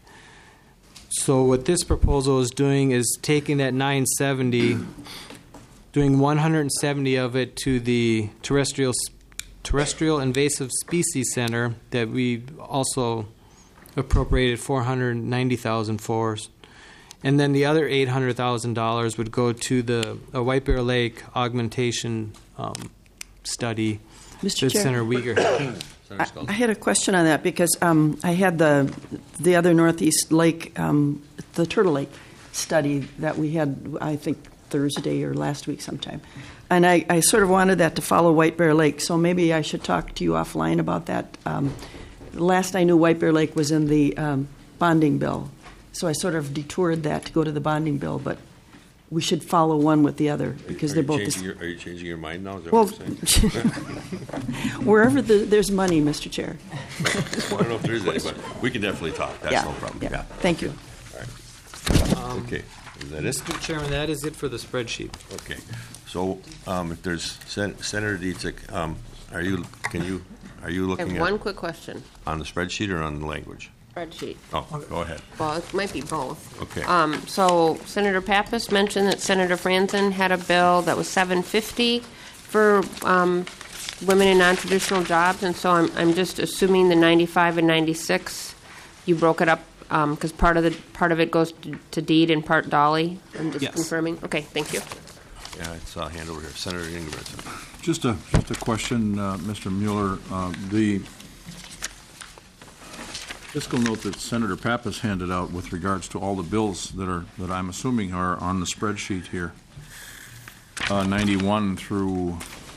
So what this proposal is doing is taking that 970, doing 170 of it to the terrestrial invasive species center that we also appropriated $490,000 for, and then the other $800,000 would go to the White Bear Lake augmentation study Mr. that Chair. Senator Uyghur. I had a question on that because I had the other Northeast Lake, the Turtle Lake study that we had, I think, Thursday or last week sometime. And I sort of wanted that to follow White Bear Lake, so maybe I should talk to you offline about that. Last I knew, White Bear Lake was in the bonding bill, so I sort of detoured that to go to the bonding bill, but we should follow one with the other because they're both... Are you changing your mind now? Is that Well, what you're saying? wherever there's money, Mr. Chair. I don't know if there is any, but we can definitely talk. That's no problem. Yeah. Thank you. All right. Okay. Is that it? Mr. Chairman, that is it for the spreadsheet. Okay. So if there's Senator Dietzig, are you looking I have at one quick question. On the spreadsheet or on the language? Spreadsheet. Oh, go ahead. Well, it might be both. Okay. So Senator Pappas mentioned that Senator Franzen had a bill that was $750 for women in non-traditional jobs, and so I'm just assuming the 95 and 96. You broke it up because part of it goes to deed and part Dolly. I'm just confirming. Okay, thank you. Yeah, it's hand over here, Senator Ingebrigtsen. Just a question, Mr. Mueller. The fiscal note that Senator Pappas handed out with regards to all the bills that I'm assuming are on the spreadsheet here, 91 through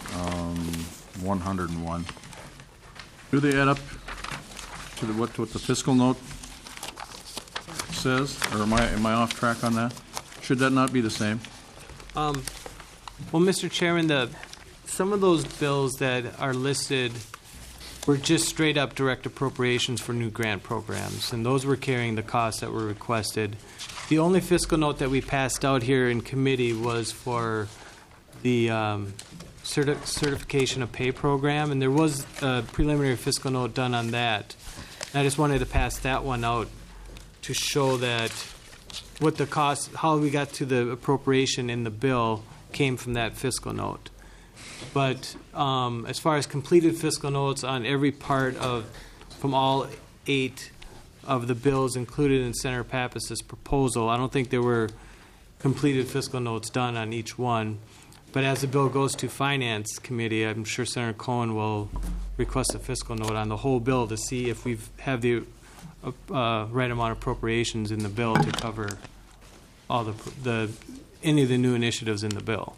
101. Do they add up to what the fiscal note says, or am I off track on that? Should that not be the same? Well, Mr. Chairman, some of those bills that are listed were just straight up direct appropriations for new grant programs, and those were carrying the costs that were requested. The only fiscal note that we passed out here in committee was for the certification of pay program, and there was a preliminary fiscal note done on that. And I just wanted to pass that one out to show that what the cost, how we got to the appropriation in the bill came from that fiscal note. But as far as completed fiscal notes on every part from all 8 of the bills included in Senator Pappas's proposal, I don't think there were completed fiscal notes done on each one. But as the bill goes to Finance Committee, I'm sure Senator Cohen will request a fiscal note on the whole bill to see if we have the right amount of appropriations in the bill to cover all any of the new initiatives in the bill.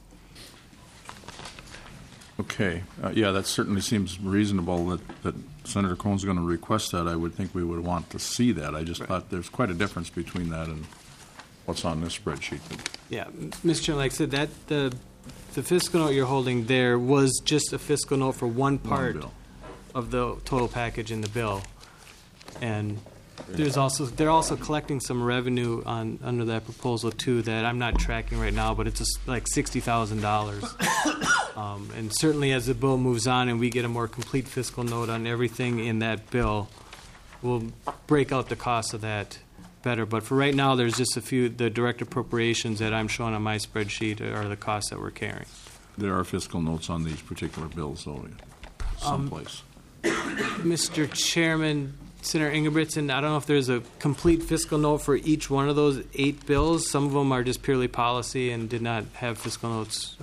Okay. Yeah, that certainly seems reasonable that Senator Cohen's going to request that. I would think we would want to see that. I just thought there's quite a difference between that and what's on this spreadsheet. Yeah, Mr. Chairman, like I said, that the fiscal note you're holding there was just a fiscal note for one part of the total package in the bill. And they're also collecting some revenue under that proposal too that I'm not tracking right now, but it's just like $60,000. And certainly as the bill moves on and we get a more complete fiscal note on everything in that bill, we'll break out the cost of that better. But for right now, there's just the direct appropriations that I'm showing on my spreadsheet are the costs that we're carrying. There are fiscal notes on these particular bills, though, someplace. Mr. Chairman, Senator Ingebrigtsen, I don't know if there's a complete fiscal note for each one of those 8 bills. Some of them are just purely policy and did not have fiscal notes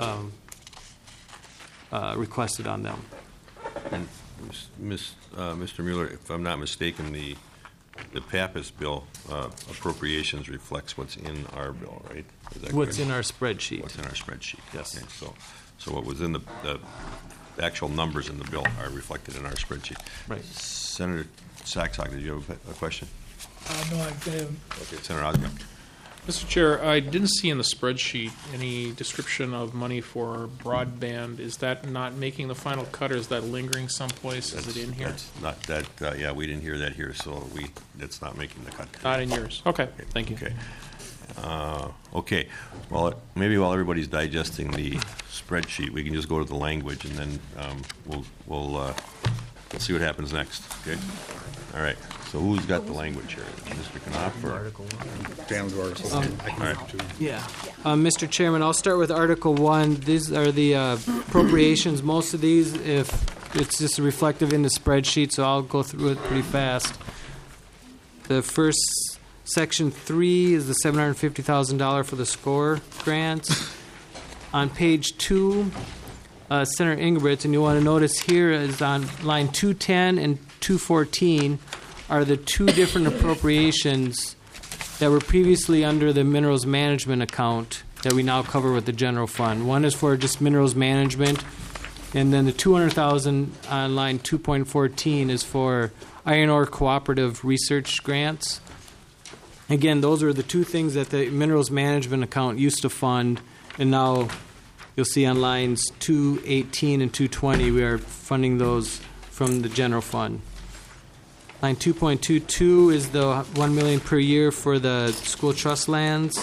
requested on them. And Mr. Mueller, if I'm not mistaken, the Pappas bill appropriations reflects what's in our bill, right? What's in our spreadsheet. What's in our spreadsheet. Yes. Okay, so what was in the actual numbers in the bill are reflected in our spreadsheet. Right. Senator Saxon, did you have a question? No, Okay, Senator Osgood. Mr. Chair, I didn't see in the spreadsheet any description of money for broadband. Is that not making the final cut, or is that lingering someplace? Is it in here? That's not that. Yeah, we didn't hear that here, so that's not making the cut. Not in yours. Okay, thank you. Okay. Okay. Well, maybe while everybody's digesting the spreadsheet, we can just go to the language, and then we'll see what happens next. Okay. All right. So who's got the language here? Mr. Knopf or Article 1? Down to Article 1. All right. Yeah. Mr. Chairman, I'll start with Article 1. These are the appropriations. Most of these, if it's just reflective in the spreadsheet, so I'll go through it pretty fast. The first, Section 3, is the $750,000 for the SCORE grants. On page 2, Senator Ingebrigtsen, and you want to notice here is on line 210 and 214 are the two different appropriations that were previously under the minerals management account that we now cover with the general fund. One is for just minerals management, and then the $200,000 on line 2.14 is for iron ore cooperative research grants. Again, those are the two things that the minerals management account used to fund, and now you'll see on lines 218 and 220 we are funding those from the general fund. Line 2.22 is the $1 million per year for the school trust lands.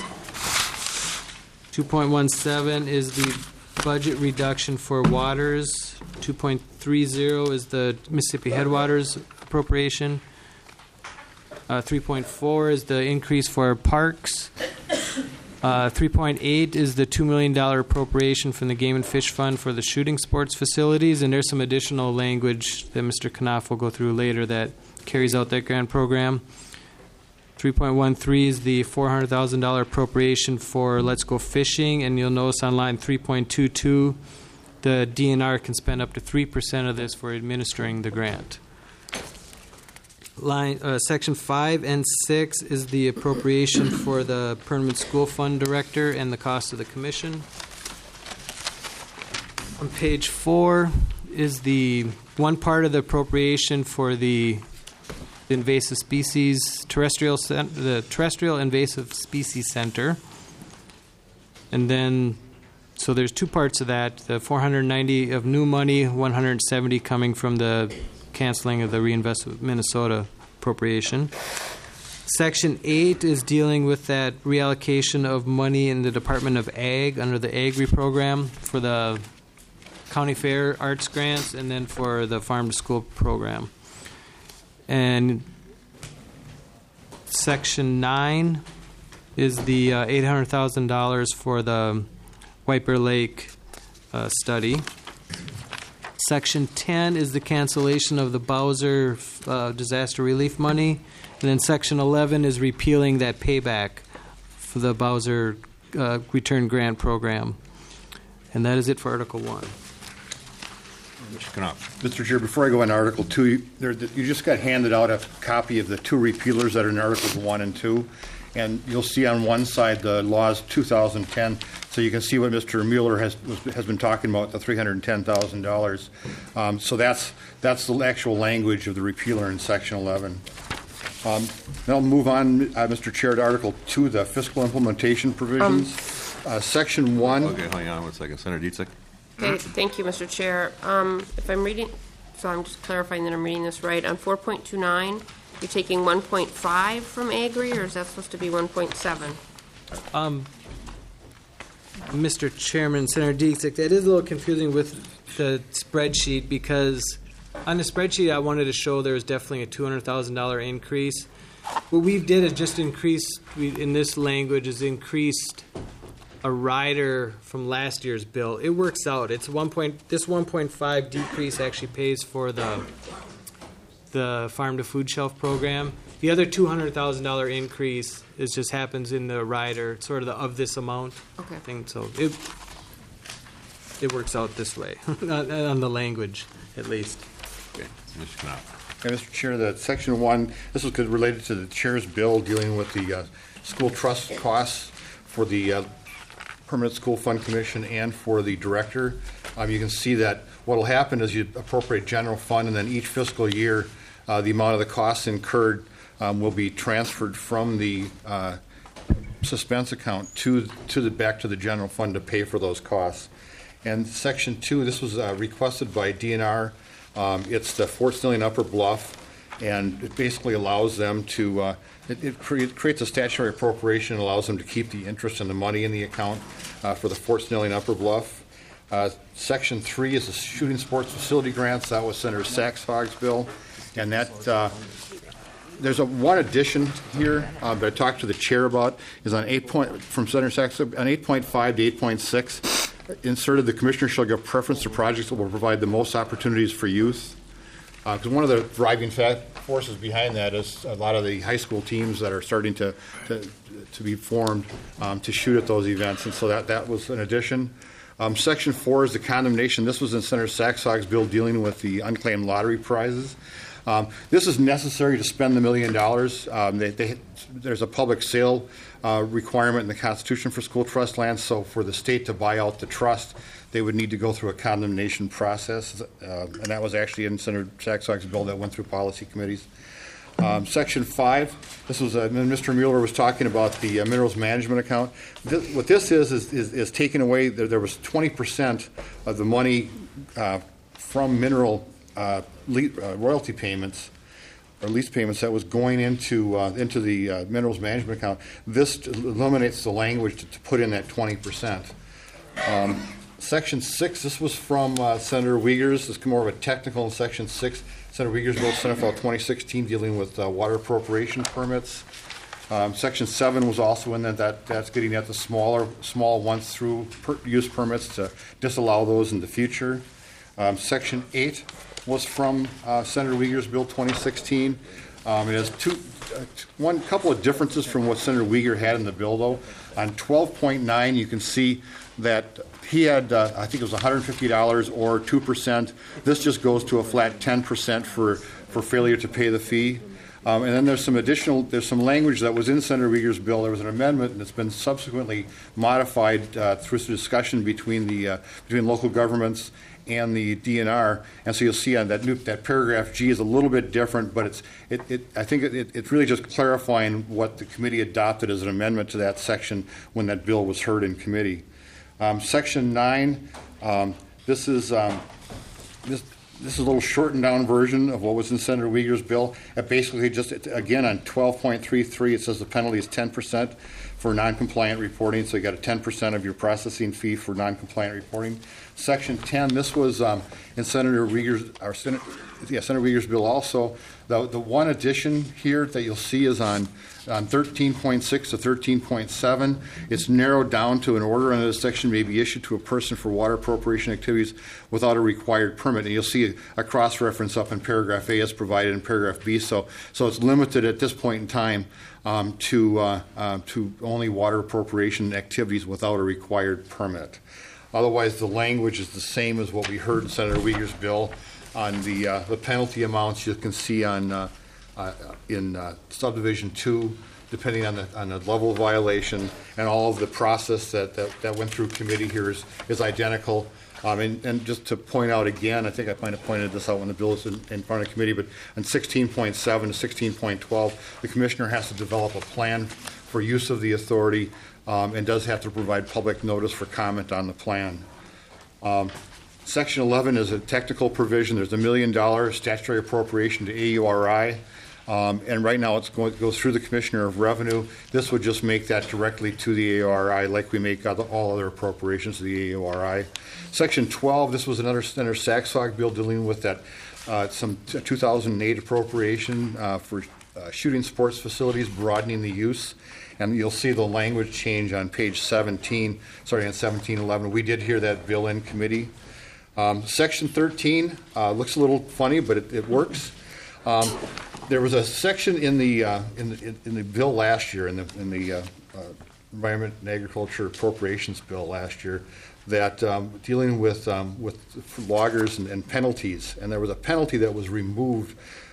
2.17 is the budget reduction for waters. 2.30 is the Mississippi Headwaters appropriation. 3.4 is the increase for parks. 3.8 is the $2 million appropriation from the Game and Fish Fund for the shooting sports facilities, and there's some additional language that Mr. Knopf will go through later that carries out that grant program. 3.13 is the $400,000 appropriation for Let's Go Fishing, and you'll notice on line 3.22 the DNR can spend up to 3% of this for administering the grant. Section 5 and 6 is the appropriation for the Permanent School Fund Director and the cost of the commission. On page 4 is the one part of the appropriation for the invasive species the terrestrial invasive species center, and then so there's two parts of that: the 490 of new money, 170 coming from the canceling of the Reinvest Minnesota appropriation. Section 8 is dealing with that reallocation of money in the Department of Ag under the Agri program for the county fair arts grants, and then for the farm to school program. And Section 9 is the $800,000 for the White Bear Lake study. Section 10 is the cancellation of the Bowser disaster relief money. And then Section 11 is repealing that payback for the Bowser return grant program. And that is it for Article 1. Mr. Chair, before I go on Article 2, you just got handed out a copy of the two repealers that are in Articles 1 and 2. And you'll see on one side the laws 2010, so you can see what Mr. Mueller has been talking about, the $310,000. So that's the actual language of the repealer in Section 11. Then I'll move on, Mr. Chair, to Article 2, the fiscal implementation provisions. Section 1. Okay, hang on one second. Senator Dietzig. Okay, thank you, Mr. Chair. If I'm reading, so I'm just clarifying that I'm reading this right. On 4.29, you're taking 1.5 from Agri, or is that supposed to be 1.7? Mr. Chairman, Senator Dietzig, that is a little confusing with the spreadsheet, because on the spreadsheet I wanted to show there was definitely a $200,000 increase. What we did is just increase, in this language, is increased a rider from last year's bill. It works out. It's this 1.5 decrease actually pays for the farm to food shelf program. The other $200,000 increase just happens in the rider, sort of of this amount thing. So it works out this way on the language, at least. Okay, Mr. Knopf. Okay, Mr. Chair, that Section 1, this was related to the chair's bill dealing with the school trust costs for the Permanent School Fund Commission and for the director. You can see that what will happen is you appropriate general fund, and then each fiscal year, the amount of the costs incurred will be transferred from the suspense account back to the general fund to pay for those costs. And Section 2, this was requested by DNR. It's the Fort Snelling Upper Bluff, and it basically allows them to, it creates a statutory appropriation and allows them to keep the interest and the money in the account for the Fort Snelling Upper Bluff. Section 3 is the shooting sports facility grants. That was Senator Saxhog's bill, and that there's one addition here that I talked to the chair about is on from Senator Saxhog on 8.5 to 8.6. Inserted, the commissioner shall give preference to projects that will provide the most opportunities for youth. Because one of the driving forces behind that is a lot of the high school teams that are starting to be formed to shoot at those events, and so that was an addition. Section 4 is the condemnation. This was in Senator Saxhog's bill dealing with the unclaimed lottery prizes. This is necessary to spend the $1 million. There's a public sale requirement in the Constitution for school trust lands, so for the state to buy out the trust, they would need to go through a condemnation process, and that was actually in Senator Saxhog's bill that went through policy committees. Section 5, this was Mr. Mueller was talking about the minerals management account. What this is taking away, there was 20% of the money from mineral royalty payments or lease payments that was going into the minerals management account. This eliminates the language to put in that 20%. Section 6, this was from Senator Wiegers. This is more of a technical in Section 6. Senator Wiegers bill, Senate File 2016, dealing with water appropriation permits. Section 7 was also in that's getting at the small once-through use permits to disallow those in the future. Section 8 was from Senator Wiegers' bill 2016. It has one couple of differences from what Senator Wieger had in the bill, though. On 12.9, you can see that he had, I think it was $150 or 2%. This just goes to a flat 10% for failure to pay the fee. And then there's some language that was in Senator Wieger's bill. There was an amendment, and it's been subsequently modified through some discussion between local governments and the DNR. And so you'll see on that paragraph G is a little bit different, but I think it's really just clarifying what the committee adopted as an amendment to that section when that bill was heard in committee. Section 9, this is a little shortened down version of what was in Senator Wieger's bill. It basically again, on 12.33, it says the penalty is 10% for non-compliant reporting, so you got a 10% of your processing fee for non-compliant reporting. Section 10, this was in Senator Wieger's bill also. The one addition here that you'll see is on 13.6 to 13.7. It's narrowed down to an order under this section may be issued to a person for water appropriation activities without a required permit. And you'll see a cross-reference up in paragraph A as provided in paragraph B. So it's limited at this point in time to only water appropriation activities without a required permit. Otherwise, the language is the same as what we heard in Senator Wieger's bill on the penalty amounts. You can see on in subdivision 2, depending on the level of violation, and all of the process that went through committee here is identical. And just to point out again, I think I might have pointed this out when the bill is in front of committee, but on 16.7 to 16.12, the commissioner has to develop a plan for use of the authority and does have to provide public notice for comment on the plan. Section 11 is a technical provision. There's $1 million statutory appropriation to AURI. And right now it goes through the Commissioner of Revenue. This would just make that directly to the AURI like we make all other appropriations to the AURI. Section 12, this was another Senator Saxhog bill dealing with that some 2008 appropriation for shooting sports facilities, broadening the use. And you'll see the language change on page 17, starting on 1711. We did hear that bill in committee. Section 13 looks a little funny, but it works. There was a section in the bill last year, in the Environment and Agriculture Appropriations bill last year, that dealing with loggers and penalties, and there was a penalty that was removed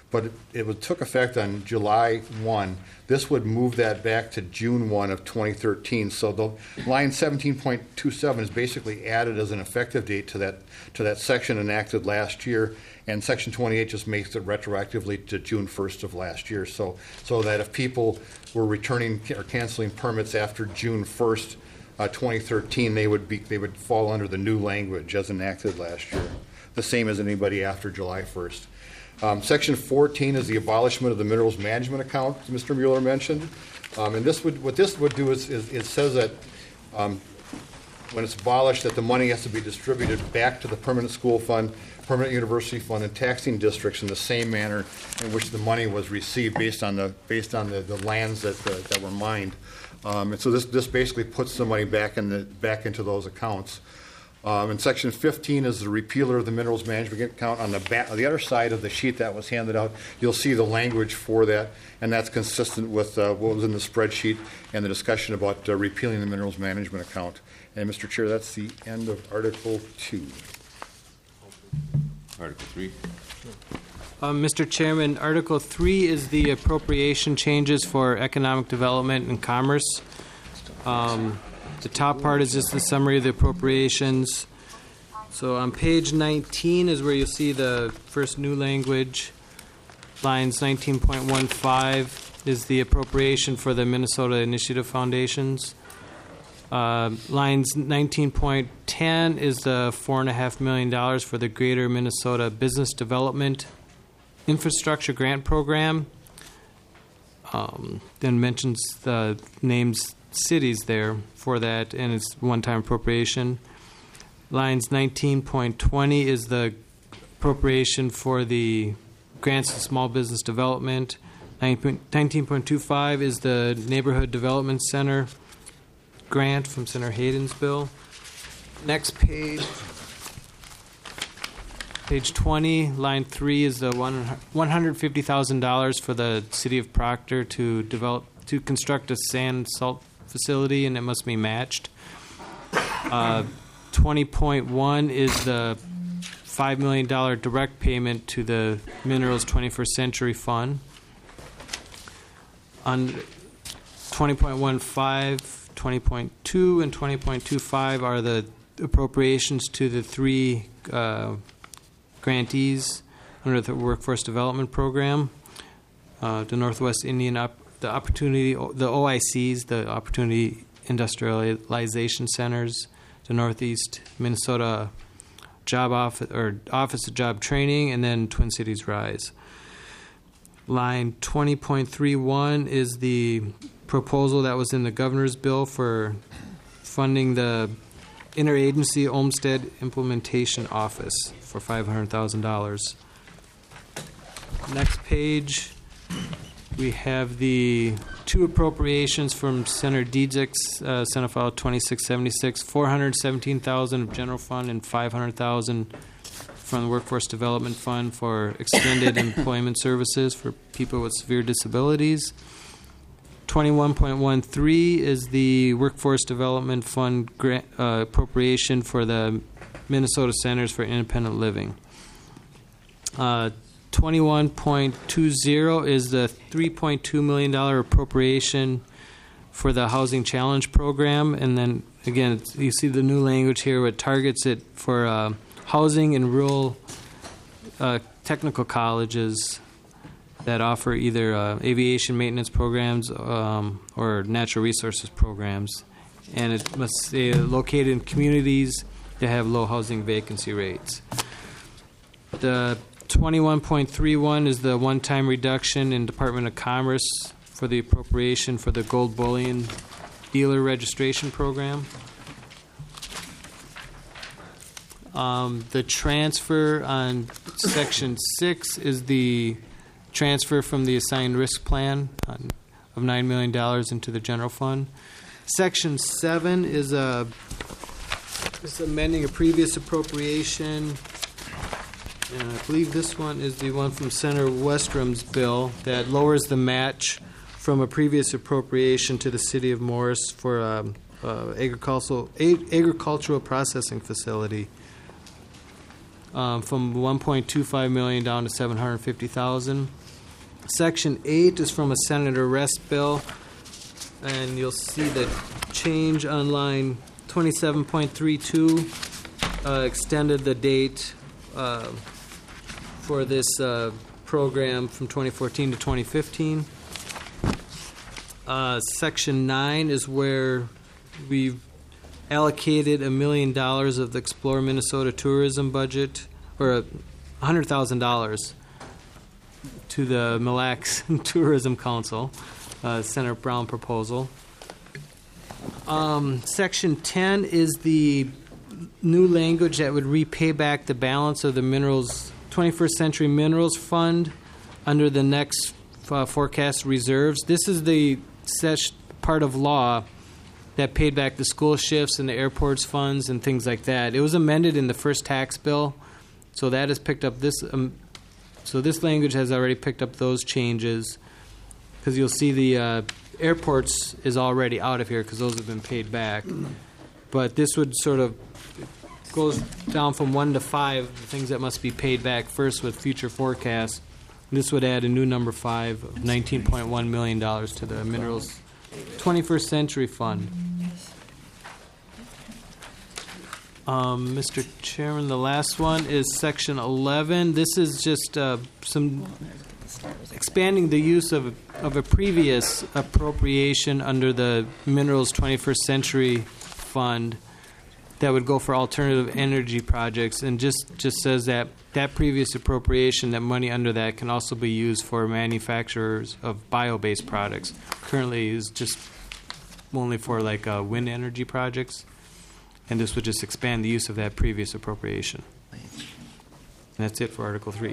but it took effect on July 1. This would move that back to June 1 of 2013. So the line 17.27 is basically added as an effective date to that section enacted last year, and Section 28 just makes it retroactively to June 1st of last year. So that if people were returning or canceling permits after June 1st, 2013, they would fall under the new language as enacted last year, the same as anybody after July 1st. Section 14 is the abolishment of the minerals management account, as Mr. Mueller mentioned. And what this would do is it says that when it's abolished, that the money has to be distributed back to the permanent school fund, permanent university fund, and taxing districts in the same manner in which the money was received based on the lands that were mined. And so this basically puts the money back into those accounts. And Section 15 is the repealer of the minerals management account. On the other side of the sheet that was handed out, you'll see the language for that, and that's consistent with what was in the spreadsheet and the discussion about repealing the minerals management account. And Mr. Chair, that's the end of Article 2. Article 3. Mr. Chairman, Article 3 is the appropriation changes for economic development and commerce. The top part is just the summary of the appropriations. So on page 19 is where you'll see the first new language. Lines 19.15 is the appropriation for the Minnesota Initiative Foundations. Lines 19.10 is the $4.5 million for the Greater Minnesota Business Development Infrastructure Grant Program. Then mentions the names cities there for that, and it's one-time appropriation. Lines 19.20 is the appropriation for the grants to small business development. 19.25 is the Neighborhood Development Center grant from Senator Hayden's bill. Next page, page 20, line 3 is the $150,000 for the city of Proctor to construct a sand salt facility, and it must be matched. 20.1 is the $5 million direct payment to the Minerals 21st Century Fund. On 20.15, 20.2, and 20.25 are the appropriations to the three grantees under the Workforce Development Program, the Northwest Indian the Opportunity, the OICs, the Opportunity Industrialization Centers, the Northeast Minnesota Job Office or Office of Job Training, and then Twin Cities Rise. Line 20.31 is the proposal that was in the governor's bill for funding the Interagency Olmsted Implementation Office for $500,000. Next page, we have the two appropriations from Senator Diedzik's Senate File 2676, $417,000 of general fund and $500,000 from the Workforce Development Fund for extended employment services for people with severe disabilities. 21.13 is the Workforce Development Fund appropriation for the Minnesota Centers for Independent Living. 21.20 is the $3.2 million appropriation for the Housing Challenge Program. And then, again, you see the new language here, which targets it for housing in rural technical colleges that offer either aviation maintenance programs or natural resources programs. And it must stay located in communities that have low housing vacancy rates. The 21.31 is the one-time reduction in Department of Commerce for the appropriation for the gold bullion dealer registration program. The transfer on Section 6 is the transfer from the assigned risk plan of $9 million into the general fund. Section 7 is amending a previous appropriation. And I believe this one is the one from Senator Westrum's bill that lowers the match from a previous appropriation to the city of Morris for agricultural processing facility. from $1.25 million down to $750,000. Section 8 is from a Senator Rest bill, and you'll see the change on line 27.32 extended the date for this program from 2014 to 2015. Section 9 is where we've allocated $1 million of the Explore Minnesota tourism budget, or $100,000 to the Mille Lacs Tourism Council, Senator Brown proposal. Section 10 is the new language that would repay back the balance of the 21st Century Minerals Fund under the next forecast reserves. This is the part of law that paid back the school shifts and the airport's funds and things like that. It was amended in the first tax bill, so that has picked up this. So this language has already picked up those changes, because you'll see the airports is already out of here because those have been paid back. But this would sort of goes down from 1 to 5, the things that must be paid back first with future forecasts. This would add a new number 5 of $19.1 million to the Minerals 21st Century Fund. Mr. Chairman, the last one is Section 11. This is just some expanding the use of a previous appropriation under the Minerals 21st Century Fund that would go for alternative energy projects, and just says that previous appropriation, that money under that can also be used for manufacturers of bio-based products. Currently is just only for like wind energy projects, and this would just expand the use of that previous appropriation. And that's it for Article 3.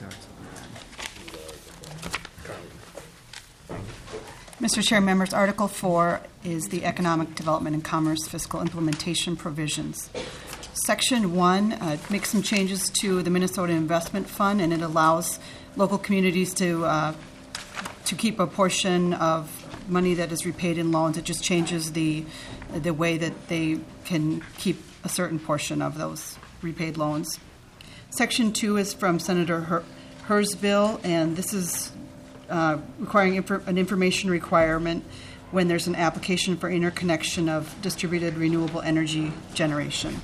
Mr. Chair, members, Article 4 is the Economic Development and Commerce Fiscal Implementation Provisions. Section 1 makes some changes to the Minnesota Investment Fund, and it allows local communities to keep a portion of money that is repaid in loans. It just changes the way that they can keep a certain portion of those repaid loans. Section 2 is from Senator Herr's bill, and this is requiring an information requirement when there's an application for interconnection of distributed renewable energy generation.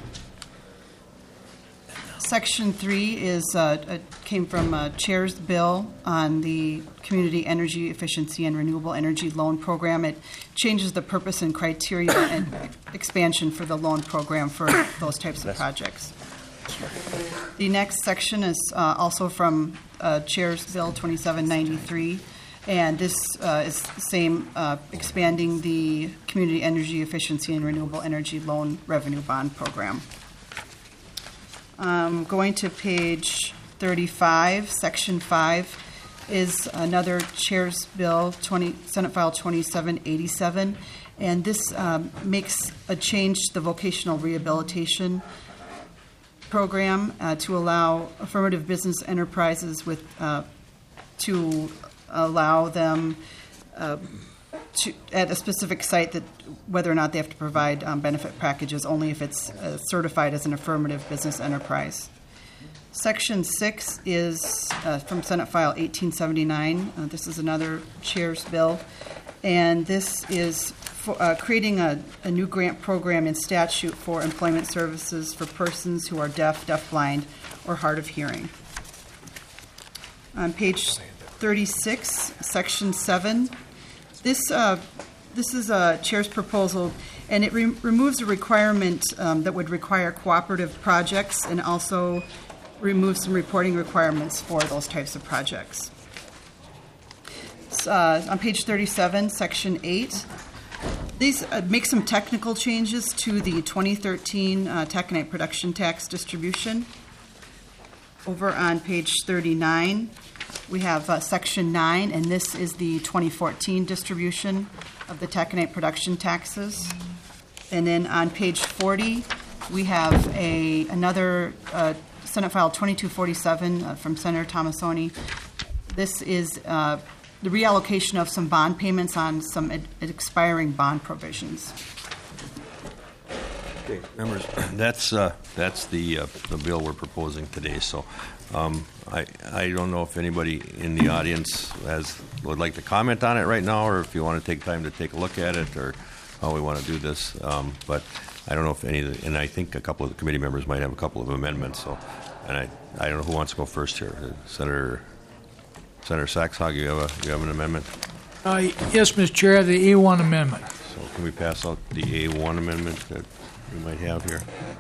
Section 3 came from Chair's bill on the Community Energy Efficiency and Renewable Energy Loan Program. It changes the purpose and criteria and expansion for the loan program for those types of projects. The next section is also from Chair's Bill 2793, and this is the same, expanding the Community Energy Efficiency and Renewable Energy Loan Revenue Bond Program. Going to page 35, Section 5 is another Chair's Bill, Senate File 2787, and this makes a change to the vocational rehabilitation program to allow affirmative business enterprises to allow them at a specific site that whether or not they have to provide benefit packages only if it's certified as an affirmative business enterprise. Section 6 is from Senate File 1879. This is another Chair's bill, and this is creating a new grant program in statute for employment services for persons who are deaf, deafblind, or hard of hearing. On page 36, Section 7, this is a Chair's proposal, and it removes a requirement that would require cooperative projects, and also removes some reporting requirements for those types of projects. On page 37, Section 8, these make some technical changes to the 2013 taconite production tax distribution. Over on page 39, we have Section 9, and this is the 2014 distribution of the taconite production taxes. And then on page 40, we have another Senate File 2247 from Senator Tomassoni. This is the reallocation of some bond payments on some expiring bond provisions. Okay, members, that's the bill we're proposing today. So I don't know if anybody in the audience would like to comment on it right now, or if you want to take time to take a look at it, or how we want to do this. But I don't know if and I think a couple of the committee members might have a couple of amendments. So, and I don't know who wants to go first here. Senator Saxhog, you have an amendment? Yes, Mr. Chair, the A1 amendment. So can we pass out the A1 amendment that we might have here?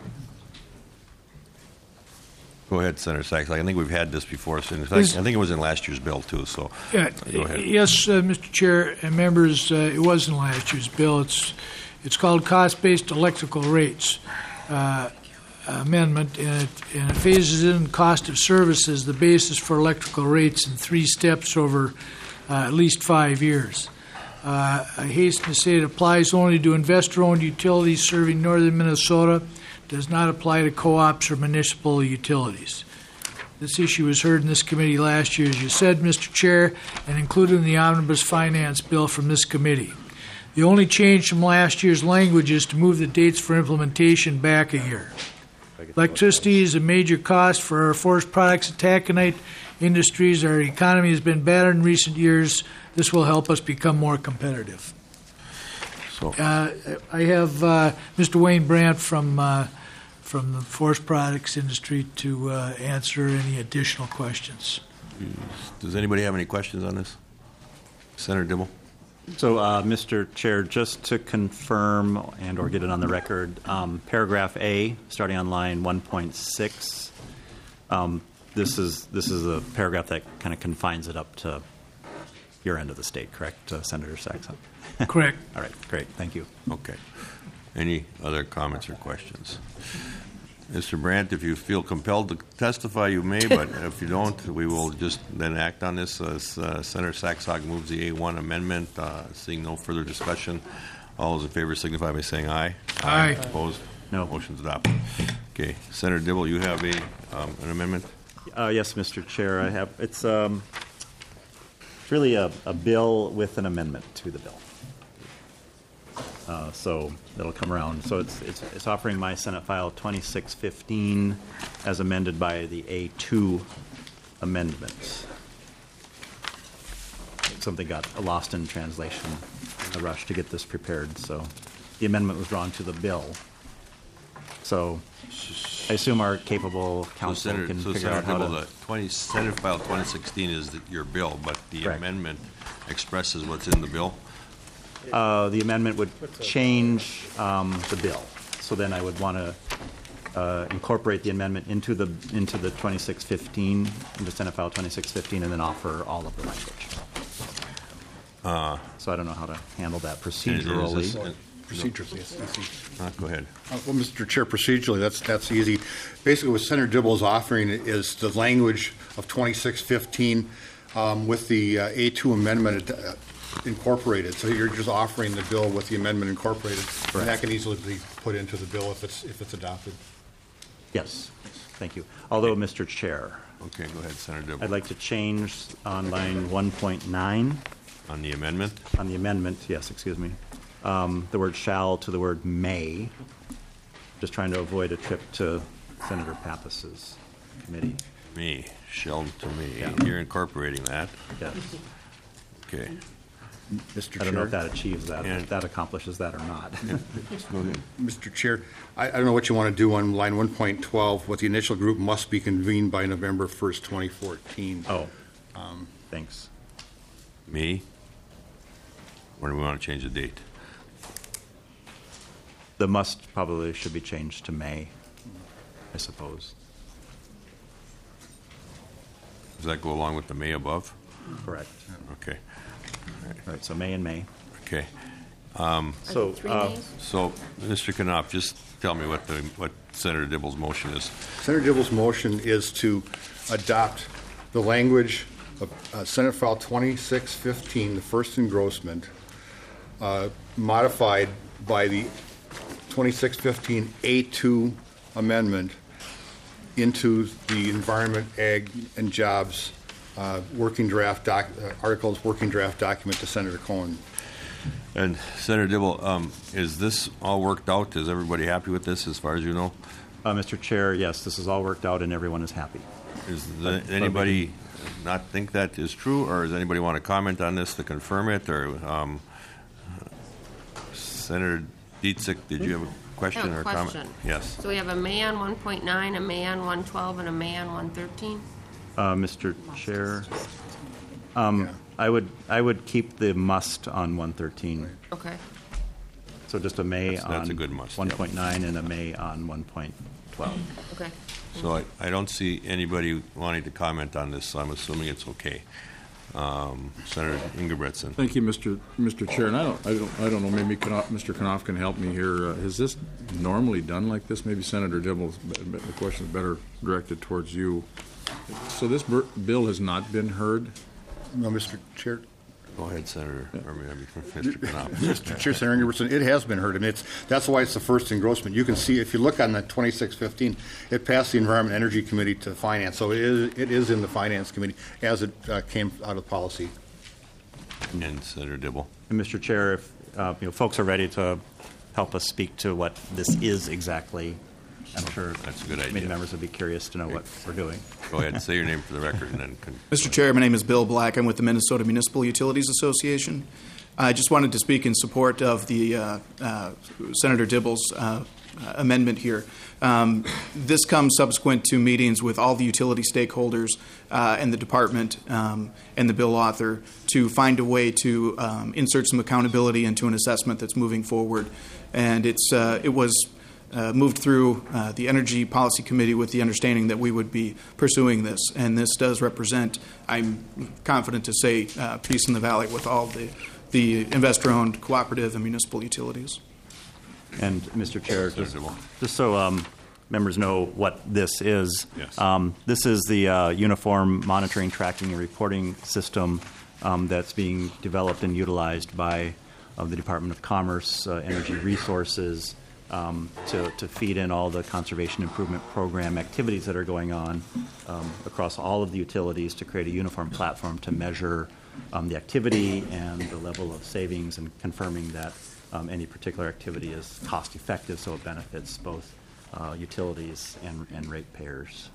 Go ahead, Senator Sachs. I think we've had this before. So in fact, I think it was in last year's bill, too. So yeah, go ahead. Yes, Mr. Chair and members, it was in last year's bill. It's called cost-based electrical rates amendment, and it phases in cost of services, the basis for electrical rates, in 3 steps over at least 5 years. I hasten to say it applies only to investor-owned utilities serving northern Minnesota, does not apply to co-ops or municipal utilities. This issue was heard in this committee last year, as you said, Mr. Chair, and included in the omnibus finance bill from this committee. The only change from last year's language is to move the dates for implementation back a year. Electricity is a major cost for our forest products and taconite industries. Our economy has been battered in recent years. This will help us become more competitive. So, I have Mr. Wayne Brandt from the forest products industry to answer any additional questions. Does anybody have any questions on this? Senator Dibble? So, Mr. Chair, just to confirm and or get it on the record, paragraph A, starting on line 1.6, this is a paragraph that kind of confines it up to your end of the state, correct, Senator Saxon? Correct. All right, great, thank you. Okay. Any other comments or questions? Mr. Brandt, if you feel compelled to testify, you may, but if you don't, we will just then act on this. Senator Saxhog moves the A1 amendment. Seeing no further discussion, all those in favor signify by saying aye. Aye. Opposed? No. Motion's adopted. Okay. Senator Dibble, you have an amendment? Yes, Mr. Chair, I have. It's really a bill with an amendment to the bill. So that'll come around. So it's offering my Senate File 2615 as amended by the A2 amendments. Something got lost in translation in a rush to get this prepared. So the amendment was drawn to the bill. So I assume our capable counsel can figure out how to... Senate File 2016 is your bill, but the amendment expresses what's in the bill? The amendment would change the bill. So then I would want to incorporate the amendment into the 2615, into Senate File 2615, and then offer all of the language. So I don't know how to handle that procedurally. Procedurally, go ahead. Well, Mr. Chair, procedurally, that's easy. Basically, what Senator Dibble is offering is the language of 2615 with the A2 amendment incorporated. So you're just offering the bill with the amendment incorporated, and that can easily be put into the bill if it's adopted. Yes, thank you. Although, Mr. Chair. Okay, go ahead, Senator Dibble. I'd like to change on line 1.9. On the amendment? On the amendment, yes, excuse me. The word shall to the word may. Just trying to avoid a trip to Senator Pappas's committee. Me, shall to me. Yeah. You're incorporating that? Yes. Okay. Mr. I don't know if Chair? that achieves that, if that accomplishes that or not. Mr. Chair, I don't know what you want to do on line 1.12. What the initial group must be convened by November 1st, 2014. Oh, thanks. Me? Or do we want to change the date? The must probably should be changed to May, I suppose. Does that go along with the May above? Correct. Okay. All right, so May and May. Okay. So, Mr. Knopf, just tell me what Senator Dibble's motion is. Senator Dibble's motion is to adopt the language of Senate File 2615, the first engrossment, modified by the 2615 A2 amendment into the Environment, Ag, and Jobs working draft articles, working draft document to Senator Cohen. And Senator Dibble, is this all worked out? Is everybody happy with this as far as you know? Mr. Chair, yes, this is all worked out and everyone is happy. Anybody not think that is true, or does anybody want to comment on this to confirm it? Or Senator Dietzig, did you have a question or comment? Yes. So we have a May on 1.9, a May on 112, and a May on 113? Mr. Chair, I would keep the must on 113. Okay. So just a May That's on a good must, 1.9 and a May on 1.12. Okay. So I don't see anybody wanting to comment on this, so I'm assuming it's okay. Senator Ingebretson. Thank you, Mr. Chair. And I don't know. Maybe Mr. Knopf can help me here. Is this normally done like this? Maybe Senator Dibble. The question is better directed towards you. So this bill has not been heard. No, Mr. Chair. Go ahead, Senator. Mr. Knopf. Mr. Chair, Senator Ingebrigtsen, it has been heard. I mean, that's why it's the first engrossment. You can see, if you look on the 2615, it passed the Environment and Energy Committee to Finance. So it is in the Finance Committee as it came out of policy. And Senator Dibble. And Mr. Chair, if folks are ready to help us speak to what this is exactly, I'm sure that's a good idea. Committee members would be curious to know what we're doing. Go ahead, say your name for the record, and then. Mr. Chair, my name is Bill Black. I'm with the Minnesota Municipal Utilities Association. I just wanted to speak in support of the Senator Dibble's amendment here. This comes subsequent to meetings with all the utility stakeholders and the department and the bill author to find a way to insert some accountability into an assessment that's moving forward. And it was moved through the Energy Policy Committee with the understanding that we would be pursuing this. And this does represent, I'm confident to say, peace in the valley with all the investor-owned cooperative and municipal utilities. And Mr. Chair, just so members know what this is, yes. This is the Uniform Monitoring, Tracking, and Reporting System that's being developed and utilized by the Department of Commerce, Energy Resources, to feed in all the conservation improvement program activities that are going on across all of the utilities to create a uniform platform to measure the activity and the level of savings, and confirming that any particular activity is cost effective so it benefits both utilities and ratepayers.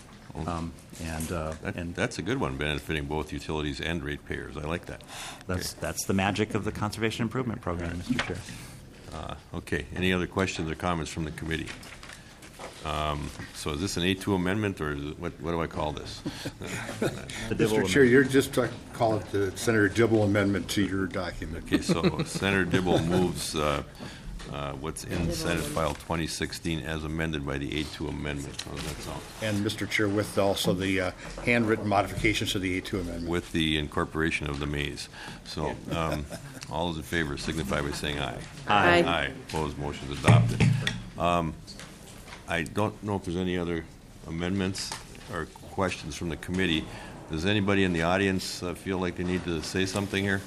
That's a good one, benefiting both utilities and ratepayers. I like that. That's the magic of the conservation improvement program, Mr. Chair. Okay. Any other questions or comments from the committee? So is this an A2 amendment, or is it, what do I call this? Mr. Chair, you're just to call it the Senator Dibble amendment to your document. Okay, so Senator Dibble moves what's in Senate File 2016 as amended by the A2 amendment. How does that sound? And Mr. Chair, with also the handwritten modifications to the A2 amendment. With the incorporation of the maize. So all those in favor signify by saying aye. Aye. Aye. Opposed, motion is adopted. I don't know if there's any other amendments or questions from the committee. Does anybody in the audience feel like they need to say something here?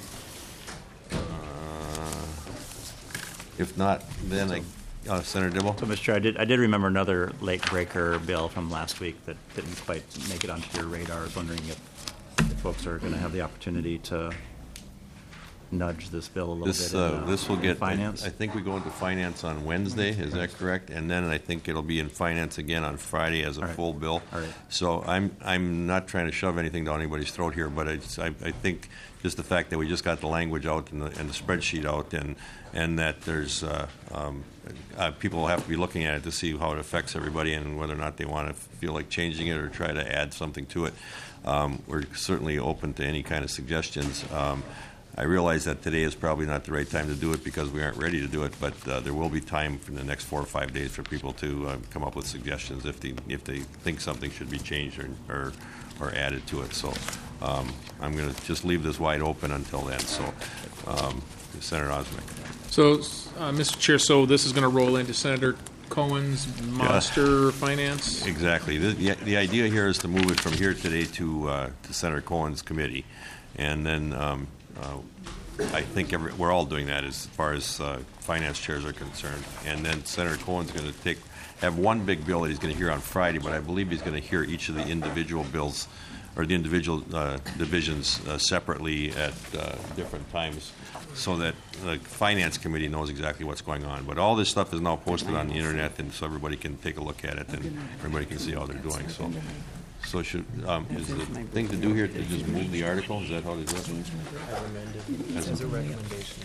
If not, then Senator Dibble. So, Mr. Chair, I did remember another late breaker bill from last week that didn't quite make it onto your radar. I was wondering if folks are going to have the opportunity to nudge this bill a little bit. This will get finance. I think we go into finance on Wednesday. Is that correct? And then I think it'll be in finance again on Friday as a full bill. All right. So I'm not trying to shove anything down anybody's throat here, but I think just the fact that we just got the language out and the spreadsheet out, and that there's people will have to be looking at it to see how it affects everybody and whether or not they want to feel like changing it or try to add something to it. We're certainly open to any kind of suggestions. I realize that today is probably not the right time to do it because we aren't ready to do it, but there will be time in the next 4 or 5 days for people to come up with suggestions if they think something should be changed or added to it. So I'm going to just leave this wide open until then. So Senator Osmek. So, Mr. Chair, so this is going to roll into Senator Cohen's monster finance? Exactly. The idea here is to move it from here today to Senator Cohen's committee, and then I think we're all doing that as far as finance chairs are concerned. And then Senator Cohen's going to have one big bill that he's going to hear on Friday, but I believe he's going to hear each of the individual bills or the individual divisions separately at different times, so that the Finance Committee knows exactly what's going on. But all this stuff is now posted on the internet, and so everybody can take a look at it, and everybody can see how they're doing. So should is the thing to do here to just move the article? Is that how they do it? As a recommendation.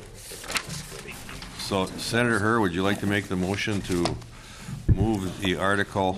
So, Senator Herr, would you like to make the motion to move the articles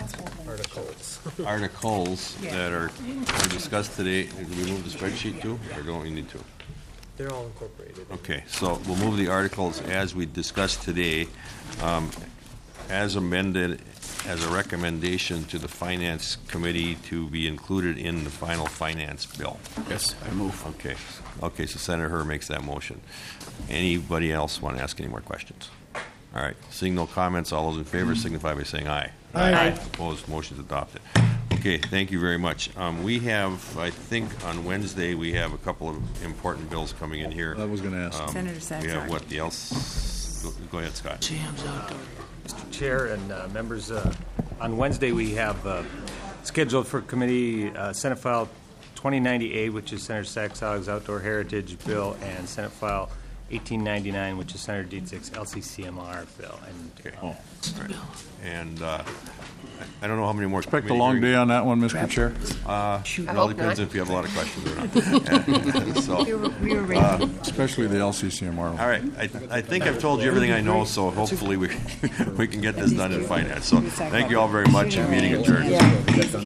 that are discussed today? Do we move the spreadsheet too, or don't we need to? They're all incorporated. Okay, so we'll move the articles as we discussed today, as amended, as a recommendation to the Finance Committee to be included in the final finance bill. Yes, I move. Okay, so Senator Herr makes that motion. Anybody else want to ask any more questions? All right, seeing no comments, all those in favor signify by saying aye. Aye. Opposed, motion's adopted. Okay, thank you very much. We have, I think, on Wednesday, we have a couple of important bills coming in here. I was going to ask. Senator Saxon. We have what, the else? Go ahead, Scott. Mr. Chair and members, on Wednesday we have scheduled for committee Senate File 2098, which is Senator Saxon's Outdoor Heritage Bill, and Senate File 1899, which is Senator Dietzig's LCCMR bill. And I don't know how many more. Expect a long day on that one, Mr. Chair. It all depends if you have a lot of questions or not. So, especially the LCCMR. All right, I think I've told you everything I know, so hopefully we can get this done in finance. So thank you all very much, and meeting adjourned.